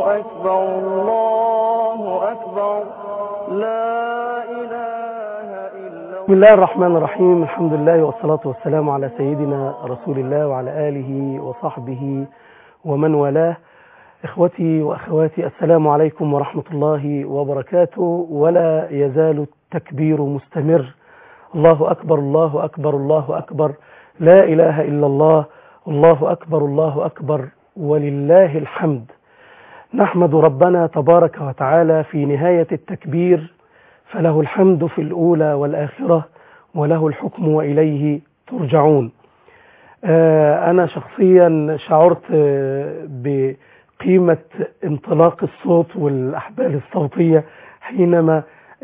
أكبر الله أكبر لا إله إلا الله. بسم الله الرحمن الرحيم. الحمد لله والصلاة والسلام على سيدنا رسول الله وعلى آله وصحبه ومن والاه. إخوتي وأخواتي، السلام عليكم ورحمة الله وبركاته. ولا يزال التكبير مستمر. الله أكبر الله أكبر الله أكبر، لا إله إلا الله، الله أكبر الله أكبر، ولله الحمد. نحمد ربنا تبارك وتعالى في نهاية التكبير، فله الحمد في الأولى والآخرة، وله الحكم وإليه ترجعون. أنا شخصيا شعرت بقيمة انطلاق الصوت والأحبال الصوتية حينما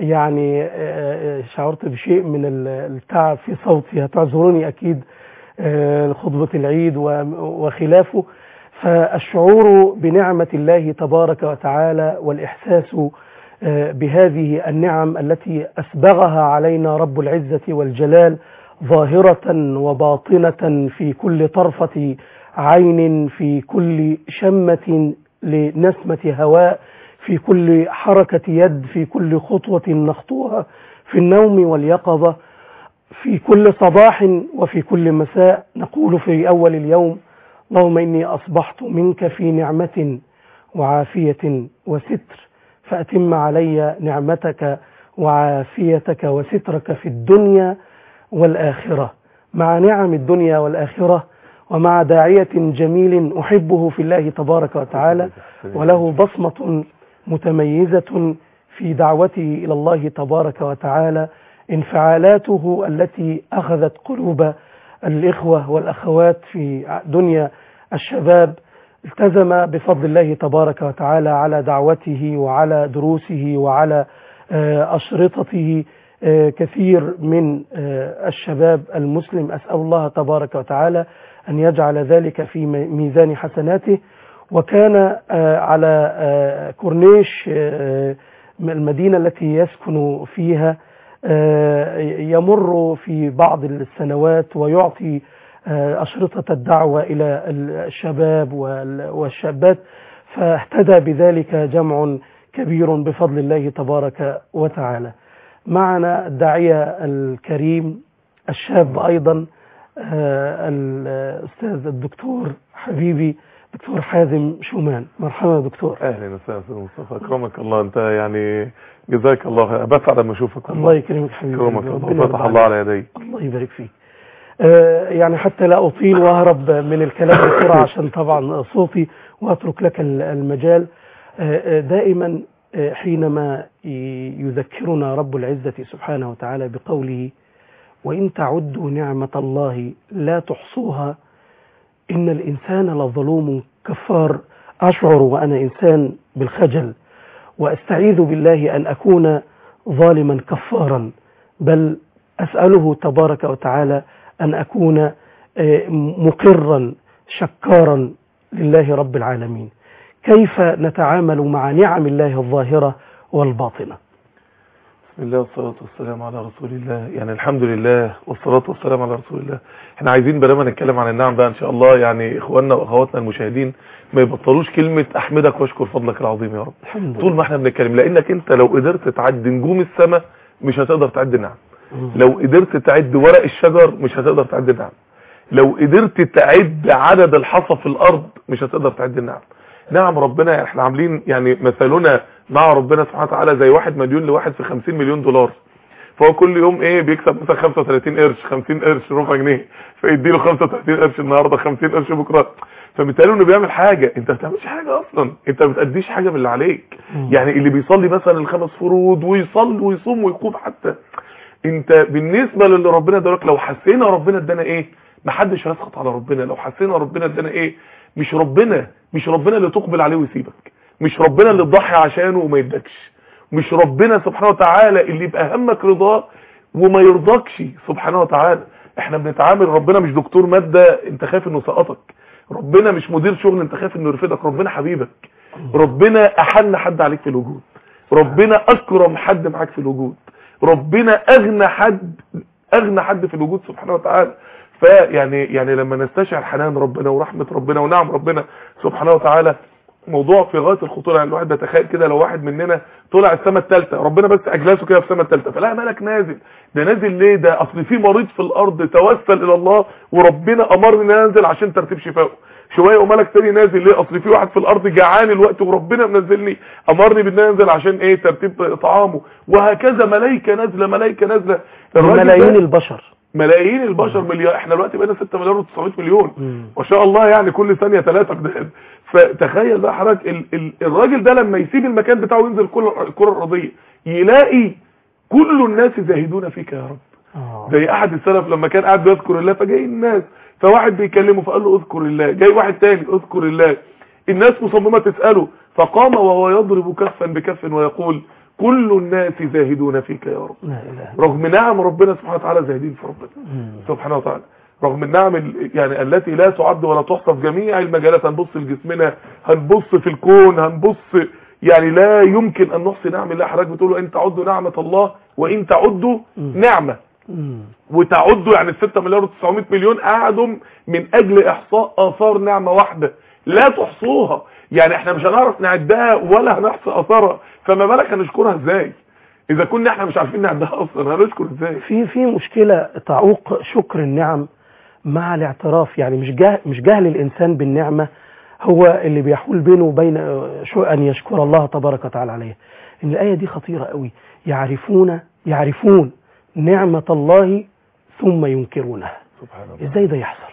شعرت بشيء من التعب في صوتي. هتعذروني أكيد خطبة العيد وخلافه. فالشعور بنعمة الله تبارك وتعالى والإحساس بهذه النعم التي أسبغها علينا رب العزة والجلال ظاهرة وباطنة في كل طرفة عين، في كل شمة لنسمة هواء، في كل حركة يد، في كل خطوة نخطوها في النوم واليقظة، في كل صباح وفي كل مساء. نقول في أول اليوم: اللهم إني أصبحت منك في نعمة وعافية وستر، فأتم علي نعمتك وعافيتك وسترك في الدنيا والآخرة. مع نعم الدنيا والآخرة ومع داعية جميل أحبه في الله تبارك وتعالى، وله بصمة متميزة في دعوته إلى الله تبارك وتعالى، انفعالاته التي أخذت قلوب الإخوة والأخوات في دنيا الشباب. التزم بفضل الله تبارك وتعالى على دعوته وعلى دروسه وعلى أشرطته كثير من الشباب المسلم. أسأل الله تبارك وتعالى أن يجعل ذلك في ميزان حسناته. وكان على كورنيش المدينة التي يسكن فيها يمر في بعض السنوات ويعطي أشرطة الدعوة إلى الشباب والشابات، فاهتدى بذلك جمع كبير بفضل الله تبارك وتعالى. معنا الداعية الكريم الشاب أيضا الأستاذ الدكتور حبيبي دكتور حازم شومان. مرحبا دكتور. اهلا وسهلا مصطفى، اكرمك الله. انت جزاك الله، بسعد لما اشوفك. الله يكرمك حبيبي، اكرمك الله، فتح الله على يديك. الله يبارك فيك. حتى لا أطيل وأهرب من الكلام بسرعة عشان طبعا صوتي، وأترك لك المجال. دائما حينما يذكرنا رب العزة سبحانه وتعالى بقوله: وإن تعدوا نعمة الله لا تحصوها إن الإنسان لظلوم كفار، أشعر وأنا إنسان بالخجل، وأستعيذ بالله أن أكون ظالما كفارا، بل أسأله تبارك وتعالى أن أكون مقرا شكارا لله رب العالمين. كيف نتعامل مع نعم الله الظاهرة والباطنة؟ بسم الله والصلاة والسلام على رسول الله. الحمد لله والصلاة والسلام على رسول الله. احنا عايزين بلما نتكلم عن النعم بقى ان شاء الله، اخواننا واخواتنا المشاهدين ما يبطلوش كلمة احمدك واشكر فضلك العظيم يا رب طول ما احنا بنتكلم، لانك انت لو قدرت تعد نجوم السماء مش هتقدر تعد النعم. لو قدرت تعد ورق الشجر مش هتقدر تعد النعم. لو قدرت تعد عدد الحصى في الارض مش هتقدر تعد النعم. نعم ربنا، احنا عاملين مثلنا مع ربنا سبحانه وتعالى زي واحد مديون لواحد في 50 مليون دولار، فهو كل يوم بيكسب مثلا 35 قرش، 50 قرش، ربع جنيه، فيديله 35 قرش النهارده، 50 قرش بكره. فبالتالي انه بيعمل حاجه، انت ما بتعملش حاجه اصلا، انت ما بتأديش حاجه من اللي عليك. اللي بيصلي مثلا الخمس فروض ويصلي ويصوم ويقوم، حتى انت بالنسبه للي ربنا ادالك، لو حسينا ربنا ادانا محدش هيسخط على ربنا. لو حسينا ربنا ادانا مش ربنا اللي تقبل عليه ويسيبك، مش ربنا اللي تضحي عشانه وما يدكش، مش ربنا سبحانه وتعالى اللي يبقى همك رضاه وما يرضاكش سبحانه وتعالى. احنا بنتعامل، ربنا مش دكتور مادة انت خايف انه سقطك، ربنا مش مدير شغل انت خايف انه يرفدك، ربنا حبيبك، ربنا احن حد عليك في الوجود، ربنا اكرم حد معاك في الوجود، ربنا اغنى حد في الوجود سبحانه وتعالى. يعني لما نستشعر حنان ربنا ورحمة ربنا ونعم ربنا سبحانه وتعالى موضوع في غايه الخطوره. يعني الواحد بيتخيل كده لو واحد مننا طلع السماء الثالثه، ربنا بس اجلسه كده في السماء الثالثه، فلا ملك نازل. ده نازل ليه؟ ده اصل في مريض في الارض توسل الى الله وربنا امرني انزل عشان ترتيب شفائه. شويه وملك تاني نازل ليه؟ اصل في واحد في الارض جعان الوقت وربنا منزلني امرني بان انزل عشان ايه؟ ترتيب طعامه. وهكذا ملائكه نازله ملائكه نازله. ملايين البشر، ملايين البشر، مليار. احنا دلوقتي بقينا 6 مليار و900 مليون ما شاء الله، يعني كل ثانيه 3 جداد. فتخيل بقى حضرتك الراجل ده لما يسيب المكان بتاعه وينزل الكره الارضيه يلاقي كل الناس زاهدون فيك يا رب. زي احد السلف لما كان قاعد بيذكر الله فجاي الناس، فواحد بيكلمه فقال له اذكر الله، جاي واحد تاني اذكر الله، الناس مصممه تساله، فقام وهو يضرب كفا بكف ويقول كل الناس زاهدون فيك يا رب. رغم نعم ربنا سبحانه وتعالى زاهدين في ربنا سبحانه وتعالى، رغم النعم يعني التي لا تعد ولا تحصى في جميع المجالات. هنبص لجسمنا، هنبص في الكون، هنبص يعني لا يمكن ان نحصي نعم الله. حضرتك بتقولوا ان تعدوا نعمه الله وان تعدوا نعمه، وتعدوا يعني 6 مليار و900 مليون قعدوا من اجل احصاء اثار نعمه واحده لا تحصوها. يعني احنا مش هنعرف نعدها ولا هنحصي اثارها، فما بالك هنشكرها ازاي؟ اذا كنا احنا مش عارفين نعدها اصلا هنشكر ازاي؟ في مشكله تعوق شكر النعم مع الاعتراف. يعني مش جهل الانسان بالنعمه هو اللي بيحول بينه وبين ان يشكر الله تبارك وتعالى عليه. ان الايه دي خطيره قوي، يعرفون نعمه الله ثم ينكرونها. سبحان الله، ازاي ده يحصل؟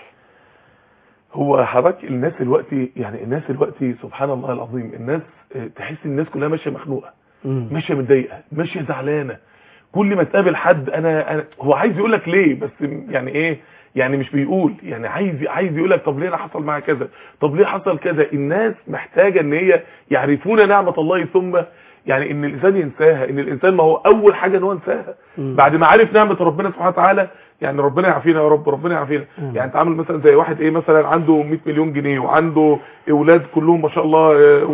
هو حضرتك الناس دلوقتي سبحان الله العظيم، الناس تحس الناس كلها ماشيه مخنوقه، ماشيه متضايقه، ماشيه زعلانه. كل ما تقابل حد انا هو عايز يقول لك ليه، بس يعني ايه، يعني مش بيقول، يعني عايز يقول لك طب ليه انا حصل معايا كذا، طب ليه حصل كذا. الناس محتاجه ان هي يعرفون نعمه الله ثم يعني ان الانسان ينساها. ان الانسان ما هو اول حاجه ان هو ينساها بعد ما عرف نعمه ربنا سبحانه وتعالى. يعني ربنا يعافينا يا رب، ربنا يعافينا. يعني تعامل مثلا زي واحد ايه مثلا عنده 100 مليون جنيه وعنده اولاد كلهم ما شاء الله،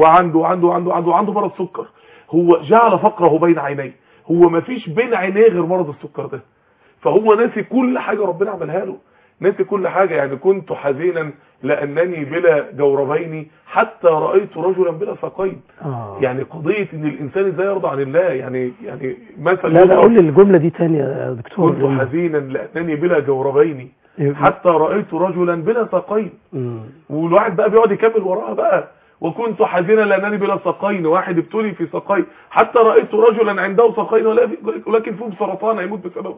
وعنده مرض سكر. هو جعل فقره بين عينيه، هو ما فيش بين عينيه غير مرض السكر ده، فهو ناسي كل حاجه ربنا عملها له، ناسي كل حاجه. يعني كنت حزينا لانني بلا جوربين حتى رايت رجلا بلا ساقين. يعني قضيه ان الانسان ازاي يرضى عن الله. يعني مثلا لا قول لي الجمله دي تاني يا دكتور. كنت حزينا لانني بلا جوربين حتى رايت رجلا بلا ساقين. والواحد بقى بيقعد يكمل وراها بقى، وكنت حزينا لانني بلا ساقين، واحد ابتلي في ساقين حتى رايت رجلا عنده ساقين ولكن فيه سرطان هيموت بسببه.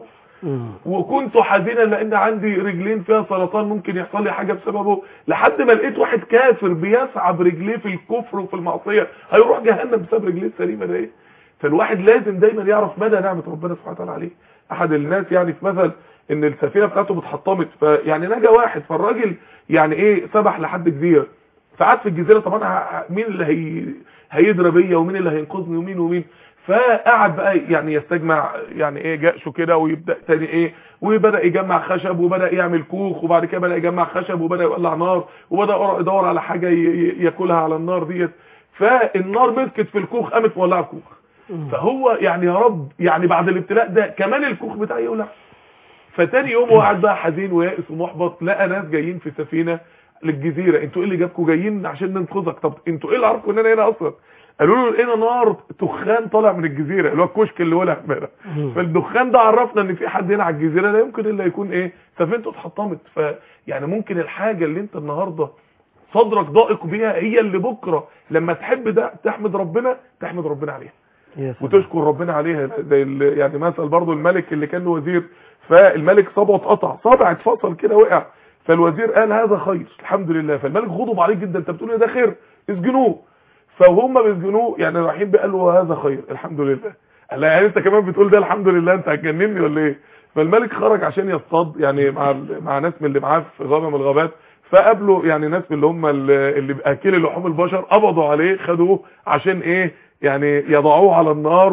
وكنت حزينا لان عندي رجلين فيها سرطان ممكن يحصل لي حاجه بسببه، لحد ما لقيت واحد كافر بيسعى برجليه في الكفر وفي المعصيه هيروح جهنم بسبب رجليه السليمه ده. فالواحد لازم دايما يعرف مدى نعمه ربنا سبحانه وتعالى عليه. احد الناس يعني في مثل ان السفينه بتاعته بتحطمت، فيعني نجا واحد، فالراجل يعني ايه سبح لحد جزيره، فقعد في الجزيره طبعا مين اللي هيدرى بيا ومين اللي هينقذني ومين. فقعد بقى يعني يستجمع يعني ايه جأشه كده، ويبدا تاني ايه، وبدا يجمع خشب وبدا يعمل كوخ، وبعد كده بدا يجمع خشب وبدا يولع نار وبدا يدور على حاجه ياكلها على النار ديت. فالنار مسكت في الكوخ قامت مولعه الكوخ. فهو يعني يا رب يعني بعد الابتلاء ده كمان الكوخ بتاعي يولع. فتاني يوم هو قاعد بقى حزين ويائس ومحبط، لقى ناس جايين في سفينه للجزيره. انتوا ايه اللي جابكم؟ جايين عشان ننقذك. طب انتوا ايه اللي عرفكم ان انا هنا اصلا؟ قالوا له لقينا نار دخان طالع من الجزيره اللي هو الكشك اللي ولع امبارح. فالدخان ده عرفنا ان في حد هنا على الجزيره، لا يمكن الا يكون ايه سفينته اتحطمت. فيعني ممكن الحاجه اللي انت النهارده صدرك ضائق بيها هي اللي بكره لما تحب ده تحمد ربنا عليها وتشكر ربنا عليها. زي يعني مثلا برضو الملك اللي كان له وزير، فالملك صبعه اتقطع، صابع اتفصل كده وقع، فالوزير قال هذا خير الحمد لله. فالملك غضب عليه جدا، انت بتقول ده خير اسجنوه. فهم بيسجنوه يعني رايحين قال له هذا خير الحمد لله. قال له يعني انت كمان بتقول ده الحمد لله، انت هتجنني ولا ايه؟ فالملك خرج عشان يصطاد يعني مع ناس من اللي معاه في غابه من الغابات، فقابلوا يعني ناس من اللي هم اللي باكل لحوم البشر، قبضوا عليه خدوه عشان ايه يعني يضعوه على النار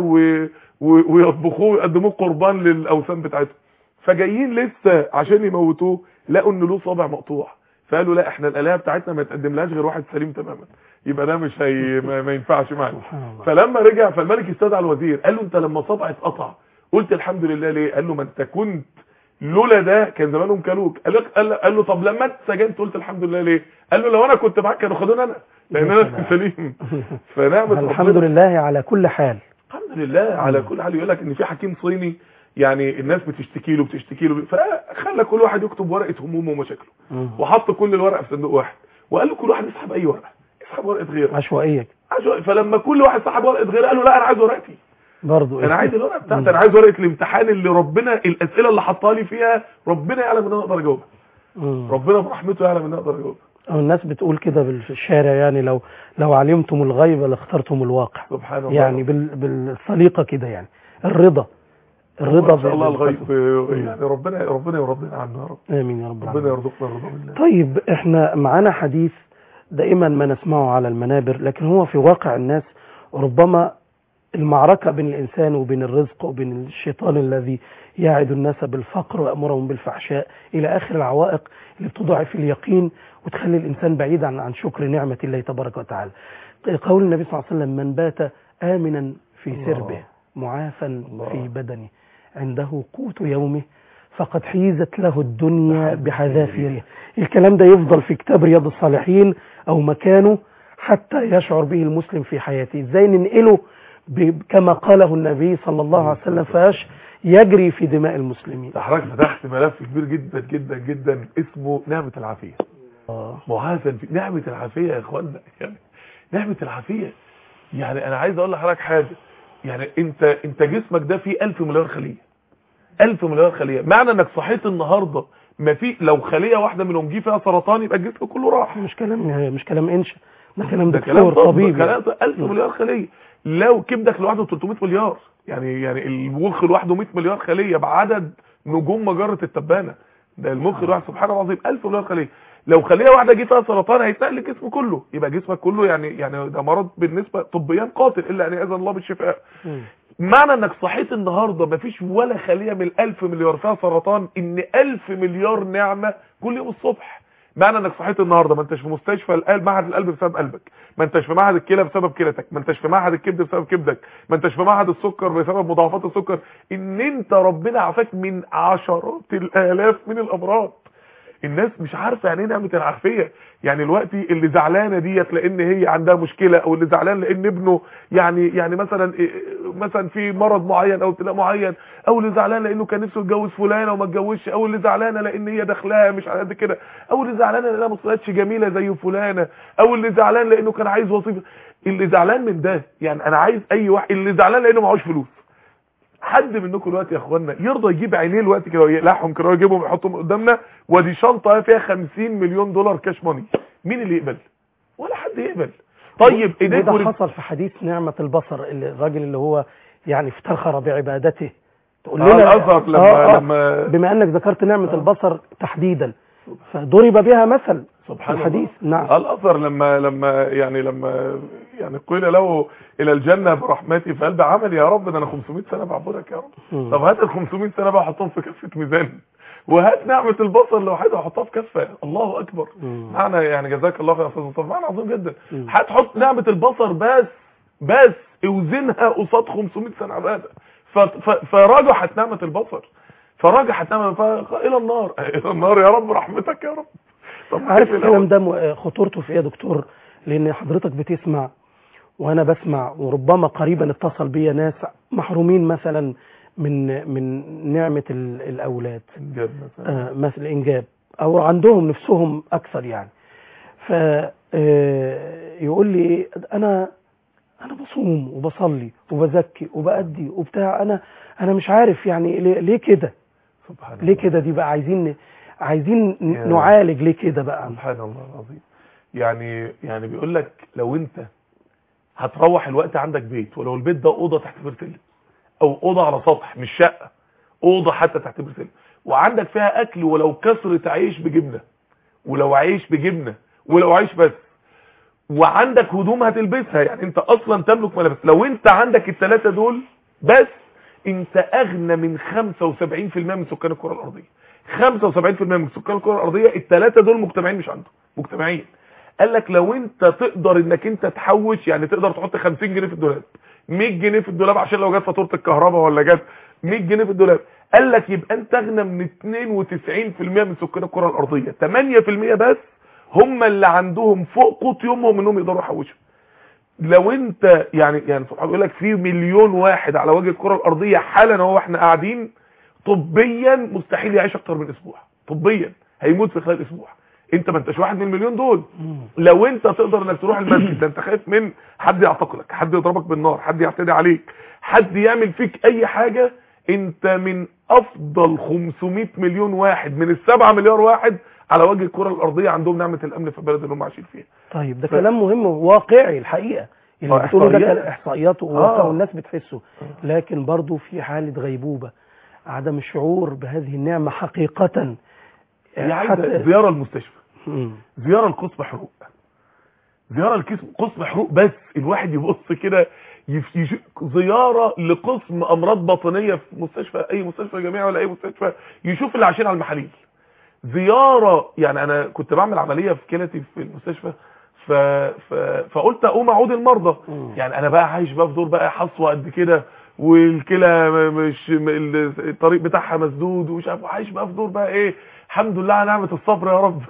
ويطبخوه ويقدموه قربان للاوثان بتاعتهم. فجايين لسه عشان يموتوه لقوا ان له صابع مقطوع، فقالوا لا احنا الالهه بتاعتنا ما يتقدملهاش غير واحد سليم تماما، يبقى ده مش ما ينفعش معانا. فلما رجع فالملك استدعى الوزير قال له انت لما صبعي اتقطع قلت الحمد لله ليه؟ قال له ما انت كنت لولا ده كان زمانهم كلوك. قال له طب لما انت سجنت قلت الحمد لله ليه؟ قال له لو انا كنت معاك كانوا خدوني انا، لان انا سليم. فنعمه الحمد لله على كل حال. الحمد لله على كل حال. يقول لك ان في حكيم صيني يعني الناس بتشتكي له فخلى كل واحد يكتب ورقه همومه ومشاكله، وحط كل الورقه في صندوق واحد، وقال له كل واحد يسحب اي ورقه، يسحب ورقه غيره عشوائيه. فلما كل واحد سحب ورقه غيره قال له لا انا عايز ورقتي برضه، انا عايز الورقه بتاعتي، انا عايز ورقه الامتحان اللي ربنا الاسئله اللي حطها لي فيها ربنا يعلم ان انا اقدر اجاوبها، ربنا برحمته يعلم ان انا اقدر اجاوبها. الناس بتقول كده في الشارع يعني لو علمتم الغيب لاخترتم الواقع. سبحان الله. يعني بالسليقه كده يعني الرضا ان شاء الله الغيب يعني ربنا يرضينا عنه يا رب. امين يا رب. ربنا يرزقنا الرضا بالله. طيب احنا معانا حديث دائما ما نسمعه على المنابر، لكن هو في واقع الناس ربما المعركة بين الإنسان وبين الرزق وبين الشيطان الذي يعد الناس بالفقر ويأمرهم بالفحشاء إلى آخر العوائق اللي بتضعف اليقين وتخلي الإنسان بعيد عن شكر نعمة الله تبارك وتعالى. قول النبي صلى الله عليه وسلم: من بات آمنا في سربه معافا في بدنه عنده قوت يومه فقد حيزت له الدنيا بحذافيرها. الكلام ده يفضل في كتاب رياض الصالحين أو مكانه حتى يشعر به المسلم في حياته. ازاي ننقله كما قاله النبي صلى الله عليه وسلم فاش يجري في دماء المسلمين. حضرتك فتحت ملف كبير جدا جدا جدا اسمه نعمة العافية. معاذا في نعمة العافية يا اخوانا، يعني نعمة العافية. يعني انا عايز اقول لحضرتك حاجة، يعني انت جسمك ده فيه 1000 مليار خلية، 1000 مليار خلية. معنى انك صحيت النهاردة ما في لو خلية واحدة منهم جه فيها سرطان يبقى الجسم كله راح. مش كلام انشا، ده كلام دكتور طبيب. كلام 1000 مليار خلية. لو كبدك لوحده 300 مليار، يعني المخ لوحده 100 مليار خلية بعدد نجوم مجرة التبانة. ده المخ لوحده سبحان الله العظيم 1000 مليار خلية. لو خلية واحدة جه فيها سرطان هيتنقل الجسم كله، يبقى جسمك كله يعني ده مرض بالنسبة طبيا قاتل الا ان يأذن الله بالشفاء. معنى انك صحيت النهاردة مفيش ولا خلية من 1000 مليار فيها سرطان، ان 1000 مليار نعمة كل يوم الصبح. معنى انك صحيت النهارده ما انتش في مستشفى القلب معهد القلب بسبب قلبك، ما انتش في معهد الكلى بسبب كلتك، ما انتش في معهد الكبد بسبب كبدك، ما انتش في معهد السكر بسبب مضاعفات السكر، ان انت ربنا عافاك من عشرات الالاف من الامراض. الناس مش عارفه يعني ايه نعمه العافيه. يعني دلوقتي اللي زعلانه ديت لان هي عندها مشكله، او اللي زعلان لان ابنه يعني مثلا في مرض معين او ابتلاء معين، او اللي زعلان لانه كان نفسه يتجوز فلانه وما اتجوزش، او اللي زعلانه لان هي دخلها مش على قد كده، او اللي زعلانه لانها ما طلعتش جميله زي فلانه، او اللي زعلان لانه كان عايز وظيفه. اللي زعلان من ده، يعني انا عايز اي واحد اللي زعلان لانه معهوش فلوس. حد منكم دلوقتي يا اخوانا يرضى يجيب عينيه دلوقتي كده ويقلعهم كده ويجيبهم يحطهم قدامنا ودي شنطه فيها 50 مليون دولار كاش ماني، مين اللي يقبل؟ ولا حد يقبل. طيب ايديك ده حصل في حديث نعمة البصر، الراجل اللي هو يعني افتخر بعبادته. تقول لنا الأثر لما بما انك ذكرت نعمة البصر تحديدا فضرب بها مثل سبحان الحديث. نعم. الأثر لما يعني قيل له الى الجنه برحمتي في قلب عمل، يا رب ده انا 500 سنه بعبدك يا رب. طب هات ال 500 سنه بقى حطهم في كفه ميزان، وهات نعمه البصر لوحدها حطها في كفه. الله اكبر. معنى يعني جزاك الله خير يا استاذ مصطفى، معنى عظيم جدا. هتحط نعمه البصر بس اوزنها قصاد 500 سنه عباده، فرجحت نعمه البصر، الى النار يا رب برحمتك يا رب. طب عارف الكلام ده خطورته في ايه يا دكتور؟ لان حضرتك بتسمع وانا بسمع، وربما قريبا اتصل بيا ناس محرومين مثلا من نعمة الاولاد، انجاب مثل انجاب، او عندهم نفسهم اكثر يعني. ف يقول لي انا بصوم وبصلي وبزكي وبأدي وبتاع، انا مش عارف يعني ليه كده، ليه كده؟ دي بقى عايزين نعالج ليه كده بقى. سبحان الله العظيم. يعني بيقول لك لو انت هتروح الوقت عندك بيت، ولو البيت ده اوضه تحت بير سلم او اوضه على سطح مش شقه، اوضه حتى تحت بير سلم، وعندك فيها اكل ولو كسرة عيش بجبنه، ولو عيش بجبنه، ولو عيش بس، وعندك هدوم هتلبسها، يعني انت اصلا تملك ملابس، لو انت عندك الثلاثه دول بس انت اغنى من 75% من سكان الكره الارضيه. 75% من سكان الكره الارضيه الثلاثه دول مجتمعين مش عنده، مجتمعين. قال لك لو انت تقدر انك انت تحوش، يعني تقدر تحط 50 جنيه في الدولاب، 100 جنيه في الدولاب عشان لو جت فاتوره الكهرباء ولا جت 100 جنيه في الدولاب. قال لك يبقى انت اغنى من 92% من سكان الكره الارضيه، 8% بس هم اللي عندهم فوق قوت يومهم انهم يقدروا يحوشوا. لو انت يعني سبحان الله، يقول لك في 1,000,000 واحد على وجه الكره الارضيه حالا اهو احنا قاعدين، طبيا مستحيل يعيش اكتر من اسبوع، طبيا هيموت في خلال اسبوع. انت ما انتش واحد من المليون دول. لو انت تقدر انك تروح المسجد، ده انت خايف من حد يعتقلك، حد يضربك بالنار، حد يعتدي عليك، حد يعمل فيك اي حاجه. انت من افضل 500 مليون واحد من ال7 مليار واحد على وجه الكره الارضيه عندهم نعمه الامن في البلد اللي هم عايشين فيها. طيب ده كلام مهم وواقعي الحقيقه اللي بتقوله، ده احصائيات وواقع والناس بتحسه. لكن برضو في حاله غيبوبه، عدم الشعور بهذه النعمه حقيقه. حتى زياره المستشفى، زياره لقسم حروق، زياره لقسم حروق، بس الواحد يبص كده زياره لقسم امراض باطنيه في مستشفى، اي مستشفى جامعي ولا اي مستشفى، يشوف اللي عايشين على المحاليل. زياره، يعني انا كنت بعمل عمليه في كلتي في المستشفى، فقلت اقوم اعود المرضى. يعني انا بقى عايش بقى في دور بقى حصوه قد كده، والكلى مش الطريق بتاعها مسدود ومش عارف، عايش بقى في دور بقى ايه، الحمد لله على نعمه الصبر يا رب.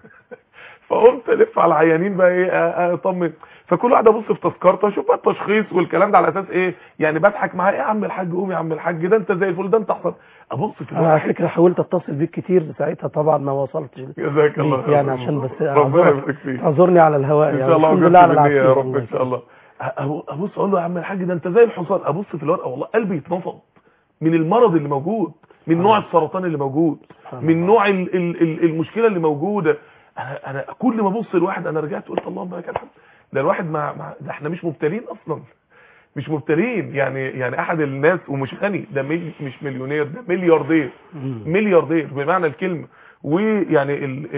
فقمت الف على العيانين بقى ايه، اطمن. فكل واحد ابص في تذكرته اشوف بقى التشخيص والكلام ده على اساس ايه، يعني بضحك معاه، ايه يا عم الحاج قوم يا عم الحاج، ده انت زي الفل، ده انت احسن. ابص في انا على فكره حاولت اتصل بيك كتير ساعتها، طبعا ما وصلتش. جزاك الله يعني عشان بس ربنا يبارك فيك، اعذرني على الهواء ان شاء الله. الحمد لله على العافيه يا رب ان شاء الله. ابص اقول له يا عم الحاج ده انت زي الحصان، ابص في الورقه والله قلبي يتنفض من المرض اللي موجود، من نوع السرطان اللي موجود، من نوع المشكله اللي موجوده. انا كل ما ابص لواحد انا رجعت قلت اللهم لك الحمد. ده الواحد ده احنا مش مبتلين اصلا، مش مبتلين. يعني احد الناس ومش غني، ده مش مليونير، ده ملياردير، ملياردير بمعنى الكلمه. ويعني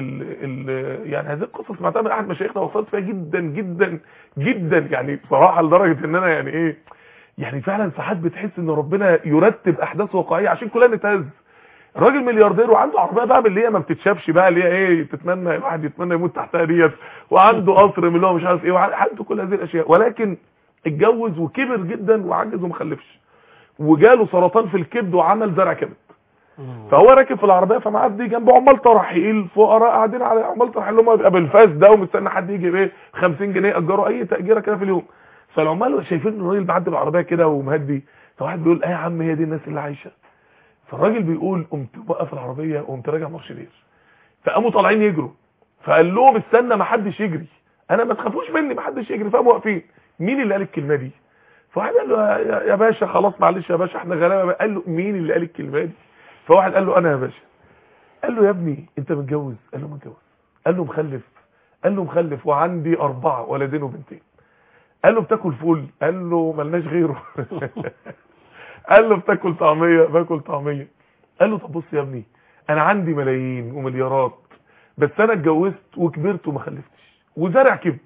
يعني هذه القصص سمعتها من احد مشايخنا وصلت فيها جدا جدا جدا، يعني بصراحه لدرجه ان انا يعني ايه، يعني فعلا ساعات بتحس ان ربنا يرتب احداث واقعيه عشان كلنا نتهز. راجل ملياردير وعنده عربيه بقى اللي هي ما بتتشافش بقى، اللي هي ايه، تتمنى الواحد يتمنى يموت تحتها ديت، وعنده قصر من اللي هو مش عارف ايه، وعنده كل هذه الاشياء، ولكن اتجوز وكبر جدا وعجز وما خلفش، وجاله سرطان في الكبد وعمل زرع كبد. فهو راكب في العربيه، فمعدي جنبه عمال ترحيل فقراء قاعدين على عمال ترحيل، اللي هم بيبقى بالفاس ده، ومستني حد يجي بايه 50 جنيه اجره اي تاجيره كده في اليوم. فالعمال شايفين ان الراجل معدي بالعربيه كده ومهدي، فواحد بيقول ايه يا عم هي دي الناس اللي عايشه؟ فالراجل بيقول قمت وقف العربيه وقمت راجع مارشلير، فقاموا طالعين يجروا، فقال لهم استنى ما حدش يجري، انا ما تخافوش مني ما حدش يجري. فقاموا واقفين. مين اللي قال الكلمه دي؟ فواحد قال له يا باشا خلاص معلش يا باشا احنا غلابه. قال له مين اللي قال الكلمه دي؟ فواحد قال له انا يا باشا. قال له يا ابني انت متجوز؟ قال له متجوز. قال له مخلف؟ قال له مخلف وعندي 4 ولدين وبنتين. قال له بتاكل فول؟ قال له ملناش غيره. قال له بتاكل طعميه؟ باكل طعميه. قال له طب بص يا ابني انا عندي ملايين ومليارات، بس انا اتجوزت وكبرت وما خلفتش وزرع كبد،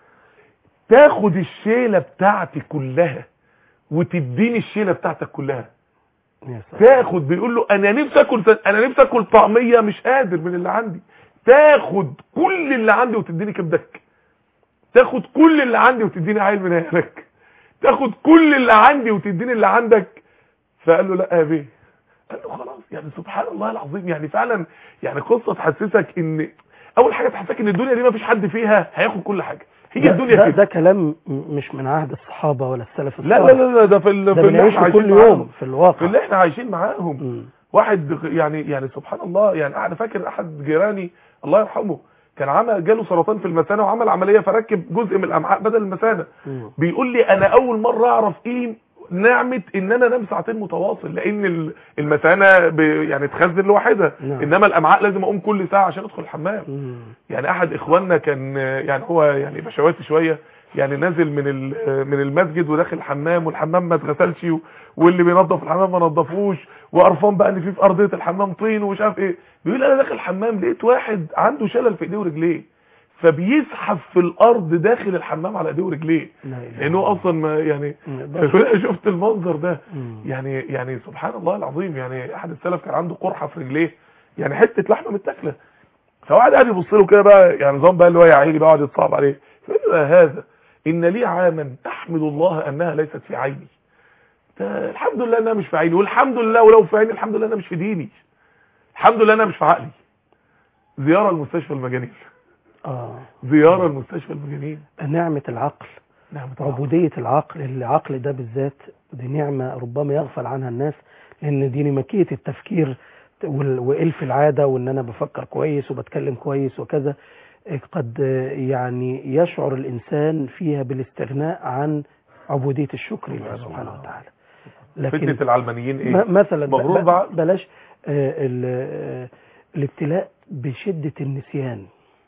تاخد الشيله بتاعتي كلها وتديني الشيله بتاعتك كلها؟ تاخد، بيقول له انا نفسي اكل طعميه مش قادر من اللي عندي، تاخد كل اللي عندي وتديني كبدك، تاخد كل اللي عندي وتديني عيل من عيالك، تاخد كل اللي عندي وتديني اللي عندك. فقال له لا يا بيه. قال له خلاص. يعني سبحان الله العظيم، يعني فعلا يعني قصه تحسسك ان اول حاجه تحسسك ان الدنيا دي ما فيش حد فيها هياخد كل حاجه، هي الدنيا كده. ده كلام مش من عهد الصحابه ولا السلف الصالح. لا لا لا، ده في اللي احنا كل يوم في الواقع، في اللي احنا عايشين معاهم. واحد يعني سبحان الله، يعني انا فاكر احد جيراني الله يرحمه كان جاله سرطان في المثانه وعمل عمليه فركب جزء من الامعاء بدل المثانه. بيقول لي انا اول مره اعرف ايه نعمه ان انا انام ساعتين متواصل، لان المثانه يعني تخزن لوحدها، انما الامعاء لازم اقوم كل ساعه عشان ادخل الحمام. يعني احد اخواننا كان يعني هو يعني بشواتي شويه، يعني نازل من المسجد وداخل الحمام، والحمام ما اتغسلش، واللي بينظف الحمام ما نظفوش، وقرفان بقى ان في ارضيه الحمام طين ومش عارف ايه. بيقول انا داخل الحمام لقيت واحد عنده شلل في ايديه ورجليه، فبيزحف في الارض داخل الحمام على ايديه ورجليه، لانه اصلا ما يعني شفت المنظر ده. يعني سبحان الله العظيم، يعني احد السلف كان عنده قرحه في رجليه، يعني حته لحمه متاكله، فواحد قاعد يبص له كده بقى، يعني نظام بقى اللي هو يا عيني بقى قاعد يتصعب عليه، فقال له يا هذا ان لي عاما احمد الله انها ليست في عيني. الحمد لله انها مش في عيني، والحمد لله ولو في عيني الحمد لله انها مش في ديني، الحمد لله انها مش في عقلي. زياره المستشفى المجانين، زياره المستشفى المجانين، نعمه العقل، نعمه عبوديه العقل. العقل ده بالذات دي نعمه ربما يغفل عنها الناس، لان دي نمكيه التفكير والالف العاده، وان انا بفكر كويس وبتكلم كويس وكذا، قد يعني يشعر الانسان فيها بالاستغناء عن عبوديه الشكر لله سبحانه وتعالى. لكن فتنه العلمانيين ايه مثلا بلاش الابتلاء بشده النسيان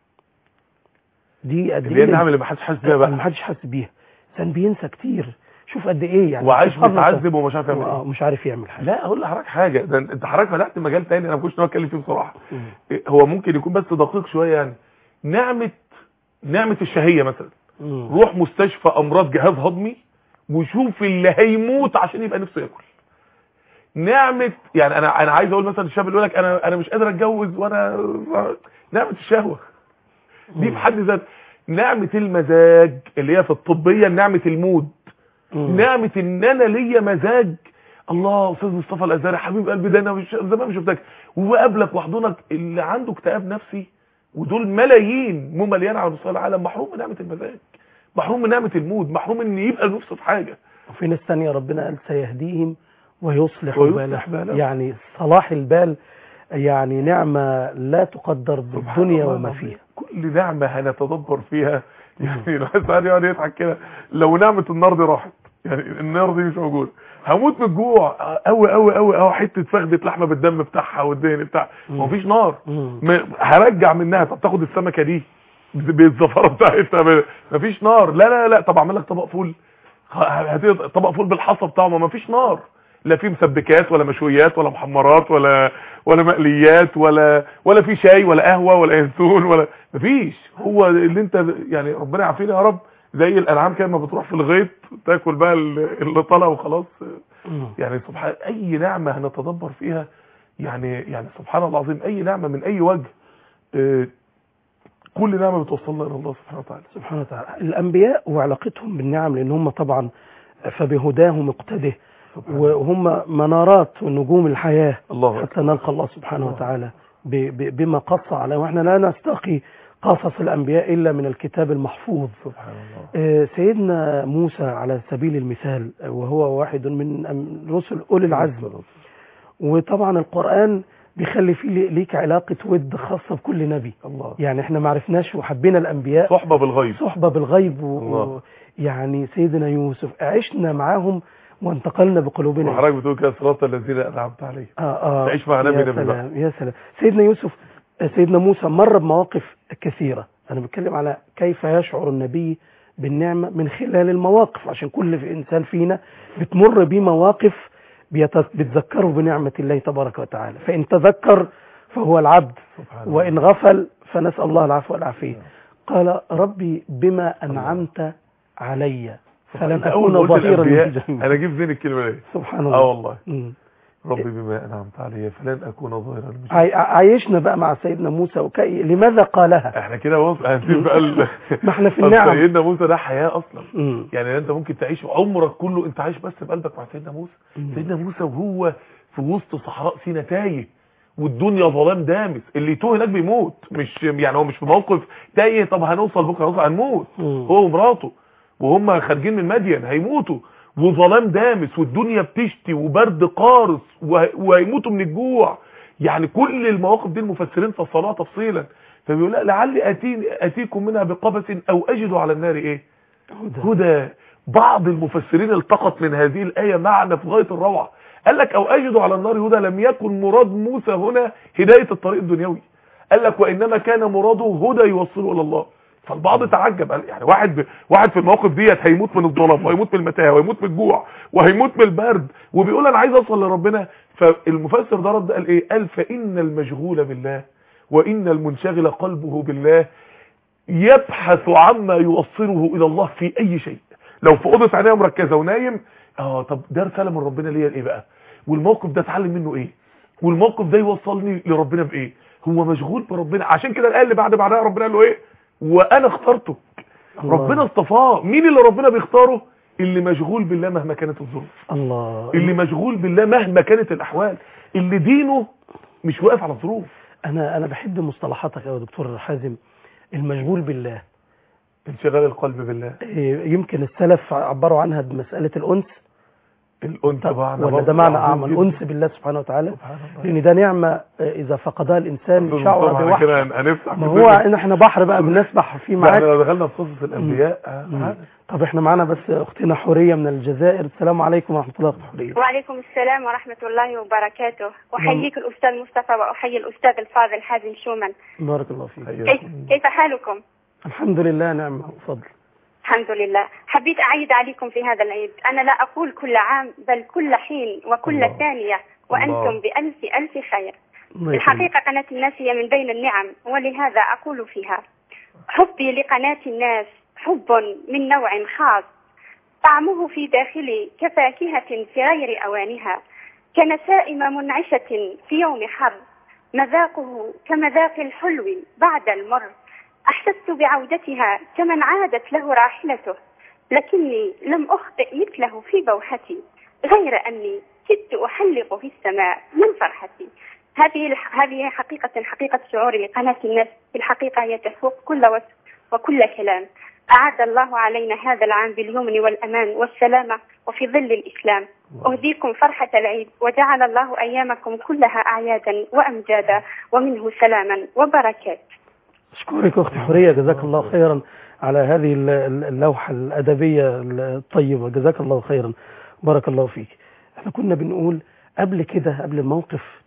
دي قد ايه النعمه اللي ما حدش حاسس بيها بقى، ما حدش حاسس بيها، انسان بينسى كتير. شوف قد ايه يعني، وعايش متعذب ومش عارف يعمل ايه، مش عارف يعمل حاجه. لا اقول لحضرتك حاجه، ده انت حضرتك فتحت مجال تاني انا ما كنتش ناوي اتكلم فيه بصراحه. هو ممكن يكون بس دقيق شويه يعني. نعمه الشهيه مثلا، روح مستشفى امراض جهاز هضمي وشوف اللي هيموت عشان يبقى نفسه ياكل. نعمه يعني انا عايز اقول مثلا الشاب اللي يقول لك انا مش قادر اتجوز، وانا نعمه الشهوه دي في حد ذاتها. نعمه المزاج اللي هي في الطبيه نعمه المود، نعمه ان انا ليا مزاج. الله استاذ مصطفى الازهري حبيب قلبي، ده انا مش زمان ما شفتك، وقابلك واحضنك. اللي عنده اكتئاب نفسي ودول ملايين مليان على مستوى العالم، محروم من نعمه المزاج، محروم من نعمه المود، محروم ان يبقى نفسه في حاجه. وفي ناس ثانيه ربنا قال سيهديهم ويصلح بالهم. يعني صلاح البال يعني نعمه لا تقدر بالدنيا وما فيها. كل نعمه هنتدبر فيها يعني الواحد يقعد يضحك كده. لو نعمه النار دي راحت، يعني النار دي مش موجوده، هموت من الجوع قوي قوي قوي قوي. حته فخده لحمه بالدم بتاعها والدهن بتاعها، مفيش نار هرجع منها. طب تاخد السمكه دي بالزفاره بتاعتها، مفيش نار. لا لا لا، طب اعمل لك طبق فول، طبق فول بالحصى بتاعه، ما مفيش نار، لا في مسبكات ولا مشويات ولا محمرات ولا مقليات ولا في شاي ولا قهوه ولا ينسون ولا مفيش. هو اللي انت يعني ربنا يعافينا يا رب، زي الانعام كده ما بتروح في الغيط تاكل بقى اللي طلع وخلاص. يعني سبحان اي نعمه هنتدبر فيها، يعني سبحان الله العظيم، اي نعمه من اي وجه، كل نعمه بتوصلنا الى الله سبحانه وتعالى. سبحانه وتعالى. الانبياء وعلاقتهم بالنعم، لان هم طبعا فبهداهم اقتده، وهم منارات ونجوم الحياه حتى نلقى الله سبحانه وتعالى بما قص عليه. واحنا لا نستقي قصص الانبياء الا من الكتاب المحفوظ. سبحان الله. سيدنا موسى على سبيل المثال، وهو واحد من رسل اولي العزم، وطبعا القرآن بيخلي فيه ليك علاقة ود خاصة بكل نبي. الله. يعني احنا ما عرفناش وحبينا الأنبياء صحبة بالغيب، صحبة بالغيب يعني سيدنا يوسف عشنا معاهم وانتقلنا بقلوبنا. وحضرتك بتقول كده صراط الذين أنعمت عليهم. تعيش مع نبي بقى. يا سلام. سيدنا يوسف، سيدنا موسى مر بمواقف كثيرة. أنا بتكلم على كيف يشعر النبي بالنعمة من خلال المواقف، عشان كل إنسان فينا بتمر بمواقف بتذكروا بنعمة الله تبارك وتعالى. فإن تذكر فهو العبد، وإن غفل فنسأل الله العفو والعافية. قال ربي بما أنعمت علي فلن أكون ظهيرا للمجرمين. أنا أجيب زين الكلمة دي. سبحان الله. والله. ربي بما أنعمت علي فلن أكون ظهيرا للمجرمين. عايشنا بقى مع سيدنا موسى لماذا قالها؟ احنا كده هنسيب بقى ما احنا في النعم. سيدنا موسى ده حياة أصلا. يعني أنت ممكن تعيش عمرك كله أنت عايش بس بقلبك مع سيدنا موسى. سيدنا موسى وهو في وسط صحراء سيناء تايه والدنيا ظلام دامس، اللي يتوه هناك بيموت. مش يعني هو مش في موقف تايه طب هنوصل بكره هنموت. هو ومراته وهم خارجين من مدين هيموتوا، وظلام دامس والدنيا بتشتي وبرد قارس وهيموتوا من الجوع. يعني كل المواقف دي المفسرين فصلوها تفصيلا. فبيقول لا لعلي اتيكم منها بقبس او اجد على النار ايه هدى. بعض المفسرين التقط من هذه الايه معنى في غايه الروعه. قال لك او اجد على النار هدى لم يكن مراد موسى هنا هدايه الطريق الدنيوي، قال لك وانما كان مراده هدى يوصله الى الله. فالبعض تعجب، قال يعني واحد في المواقف ديت هيموت من الظلام وهيموت من المتاهه وهيموت من الجوع وهيموت من البرد وبيقول انا عايز اوصل لربنا. فالمفسر ده رد قال ايه؟ قال فان المشغول بالله وان المنشغل قلبه بالله يبحث عما يوصله الى الله في اي شيء. لو في اوضه عينيه مركزه ونايم طب ده رساله من ربنا ليا ايه بقى؟ والموقف ده اتعلم منه ايه؟ والموقف ده يوصلني لربنا بايه؟ هو مشغول بربنا. عشان كده الآية اللي بعدها ربنا قال له ايه؟ وانا اخترتك. ربنا اصطفاه. مين اللي ربنا بيختاره؟ اللي مشغول بالله مهما كانت الظروف، الله، اللي مشغول بالله مهما كانت الاحوال، اللي دينه مش واقف على الظروف. انا بحب مصطلحاتك يا دكتور حازم، المشغول بالله، انشغال القلب بالله. يمكن السلف عبروا عنها بمسألة الأنس، الأنس معنى ولا ده معنى أعمى، الأنس بالله سبحانه وتعالى، لأن ده نعمة إذا فقدها الإنسان شعر بوحش. ما هو إن إحنا بحر بقى بنسبح فيه معاك. احنا لو دخلنا في قصة الأنبياء. طب إحنا معانا بس أختنا حورية من الجزائر. السلام عليكم ورحمة الله وبركاته. حورية. وعليكم السلام ورحمة الله وبركاته. أحييك الأستاذ مصطفى وأحيي الأستاذ الفاضل حازم شومان. بارك الله فيك. كيف حالكم؟ الحمد لله نعمة وفضل. الحمد لله. حبيت أعيد عليكم في هذا العيد، أنا لا أقول كل عام بل كل حين وكل ثانية وأنتم بألف ألف خير. الحقيقة قناة الناس هي من بين النعم، ولهذا أقول فيها حبي لقناة الناس حب من نوع خاص، طعمه في داخلي كفاكهة في غير أوانها، كنسائم منعشة في يوم حر، مذاقه كمذاق الحلو بعد المر، أحسست بعودتها كمن عادت له راحلته، لكني لم أخطئ مثله في بوحتي، غير أني كدت أحلق في السماء من فرحتي. هذه حقيقة شعوري لقناة الناس، في الحقيقة هي تفوق كل وصف وكل كلام. أعاد الله علينا هذا العام باليمن والأمان والسلامة وفي ظل الإسلام. أهديكم فرحة العيد، وجعل الله أيامكم كلها أعيادا وأمجادا ومنه سلاما وبركات. أشكرك أختي حورية، جزاك الله خيرا على هذه اللوحة الأدبية الطيبة، جزاك الله خيرا، بارك الله فيك. احنا كنا بنقول قبل كده، قبل الموقف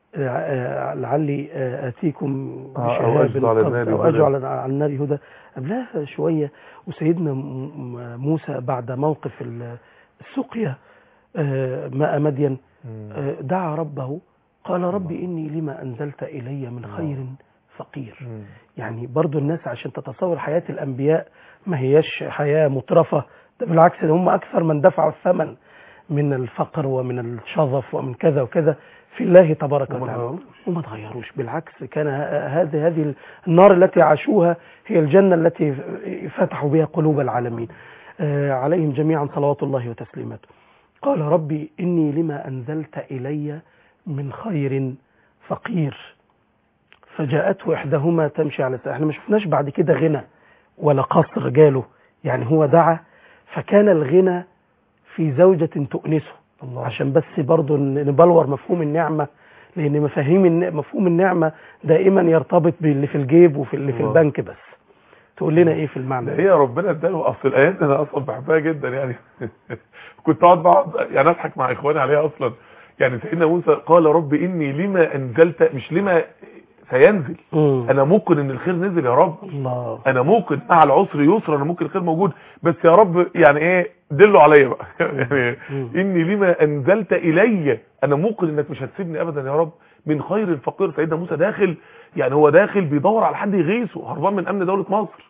لعلي آتيكم بشهاب أو أجعل على النار هدى، قبلها شوية وسيدنا موسى بعد موقف السقيا ماء مدين دعا ربه قال ربي إني لما أنزلت إلي من خير فقير. يعني برضو الناس عشان تتصور حياة الأنبياء ما هيش حياة مترفة، ده بالعكس هم أكثر من دفعوا الثمن من الفقر ومن الشظف ومن كذا وكذا في الله تبارك وتعالى، وما تغيروش، بالعكس كان هذه النار التي عاشوها هي الجنة التي فتحوا بها قلوب العالمين عليهم جميعا صلوات الله وتسليماته. قال ربي إني لما أنزلت إلي من خير فقير، فجاءته إحداهما تمشي على الساحل. احنا ما شفناش بعد كده غنى ولا قصر جاله، يعني هو دعا فكان الغنى في زوجة تؤنسه الله. عشان بس برضو نبلور مفهوم النعمة، لأن مفهوم النعمة دائما يرتبط باللي في الجيب وفي اللي في البنك بس. تقول لنا ايه في المعنى؟ هي ربنا اداله اصل الايات انا اصلا بحبها جدا يعني كنت اقعد يعني اضحك مع اخواني عليها اصلا. يعني سيدنا موسى قال رب اني لما انزلت، مش لما سينزل، انا ممكن ان الخير نزل يا رب الله. انا ممكن مع العسر يسر، انا ممكن الخير موجود، بس يا رب يعني ايه دلوا عليا بقى يعني اني لما انزلت الي، انا ممكن انك مش هتسيبني ابدا يا رب من خير الفقير. سيدنا موسى داخل، يعني هو داخل بيدور على حد يغيثه، هربان من امن دولة مصر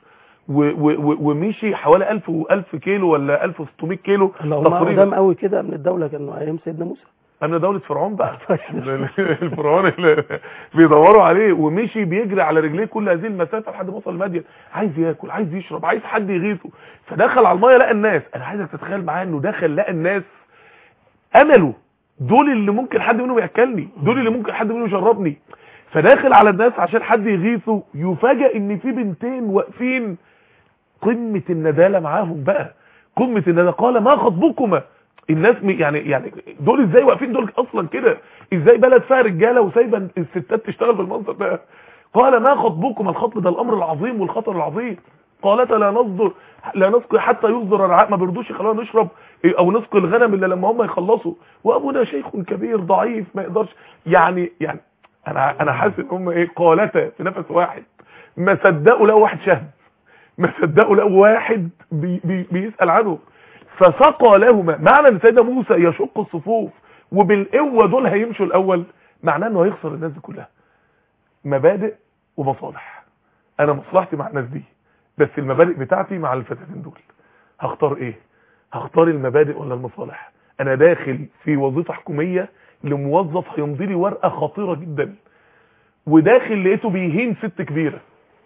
ومشي حوالي 1000 كيلو ولا 1600 كيلو تقريبا. قدام قوي كده من الدولة كانوا ايام سيدنا موسى، امن دولة فرعون بقى الفرعون اللي بيدوروا عليه، ومشي بيجري على رجليه كل هذه المسافة لحد ما وصل مدين، عايز ياكل، عايز يشرب، عايز حد يغيثه. فدخل على الميه لقى الناس، انا عايزك تتخيل معايا انه دخل لقى الناس امله دول اللي ممكن حد منهم ياكلني، دول اللي ممكن حد منهم يشربني. فداخل على الناس عشان حد يغيثه، يفاجئ ان في بنتين واقفين قمة الندالة معاهم بقى، قمة الندالة. قال ما خطبكما؟ الناس يعني دول ازاي واقفين دول اصلا كده؟ ازاي بلد فيها رجاله وسايبه الستات تشتغل بالمنظر ده؟ قال ما خطبكما؟ الخطب ده الامر العظيم والخطر العظيم. قالت لا نسقي حتى يصدر الرعاء، ما بيرضوش يخلونا نشرب او نسقي الغنم الا لما هم يخلصوا، وابونا شيخ كبير ضعيف ما يقدرش. يعني انا حاسس ان هم ايه، قالتا في نفس واحد، ما صدقوا لقوا واحد شهم، ما صدقوا لقوا واحد بيسأل عنه. فسقى لهما، معنى ان سيدنا موسى يشق الصفوف وبالقوه دول هيمشوا الاول، معناه انه هيخسر الناس دي كلها. مبادئ ومصالح، انا مصلحتي مع الناس دي، بس المبادئ بتاعتي مع الفتاتين دول. هختار ايه؟ هختار المبادئ ولا المصالح؟ انا داخل في وظيفه حكوميه لموظف هيمضي لي ورقه خطيره جدا، وداخل لقيته بيهين ست كبيره،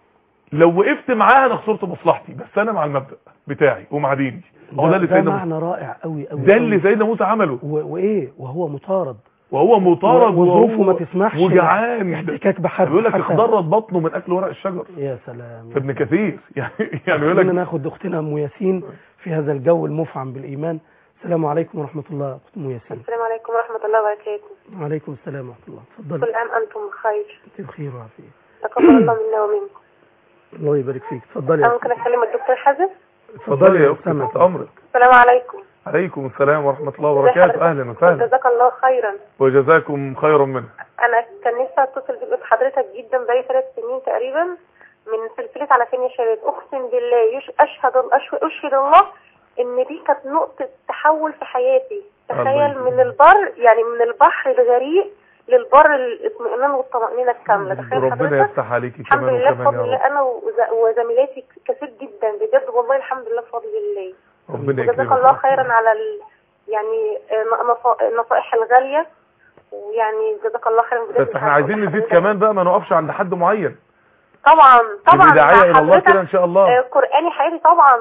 لو وقفت معاها انا خسرت مصلحتي، بس انا مع المبدأ بتاعي ومع ديني. هو ده اللي ده معنى رائع قوي قوي، ده اللي سيدنا موسى عمله. وايه وهو مطارد وظروفه ما تسمحش، وجعان، احتكاك بحد، بيقول لك اخضرت بطنه من اكل ورق الشجر. يا سلام في ابن كثير يعني يقول لك ناخد اختنا ام ياسين في هذا الجو المفعم بالايمان. السلام عليكم ورحمه الله. اخت ام ياسين. السلام عليكم ورحمه الله وبركاته. وعليكم السلام ورحمه الله. اتفضلي. كل عام انتم بخير. انت بخير وعافيه. تقبل الله منا ومنكم. الله يبارك فيك. اتفضلي. ممكن اكلم الدكتور حازم؟ اتفضلي يا اختي تحت امرك. السلام عليكم. عليكم السلام ورحمه الله وبركاته. اهلا وسهلا. جزاك الله خيرا. وجزاكم خيرا منه. انا كان نفسي اتصل بحضرتك جدا بقالي 3 سنين تقريبا من سلسله على فين يا شباب. اقسم بالله اشهد الله ان دي كانت نقطه تحول في حياتي. تخيل من البر، يعني من البحر الغريق للبر الاطمئنان والطمأنينة الكاملة. تخيل ربنا يفتح عليكي الحمد كمان لله وكمان بفضل الله. انا وزميلاتي كثير جدا بجد والله الحمد لله بفضل الله. ربنا يكرمك. جزاك الله خيرا على يعني النصائح الغالية، ويعني جزاك الله خيرا بجد. بس احنا عايزين نزيد كمان بقى، ما نقفش عند حد معين. طبعا داعية الى الله كده ان شاء الله. قرآني حياتي طبعا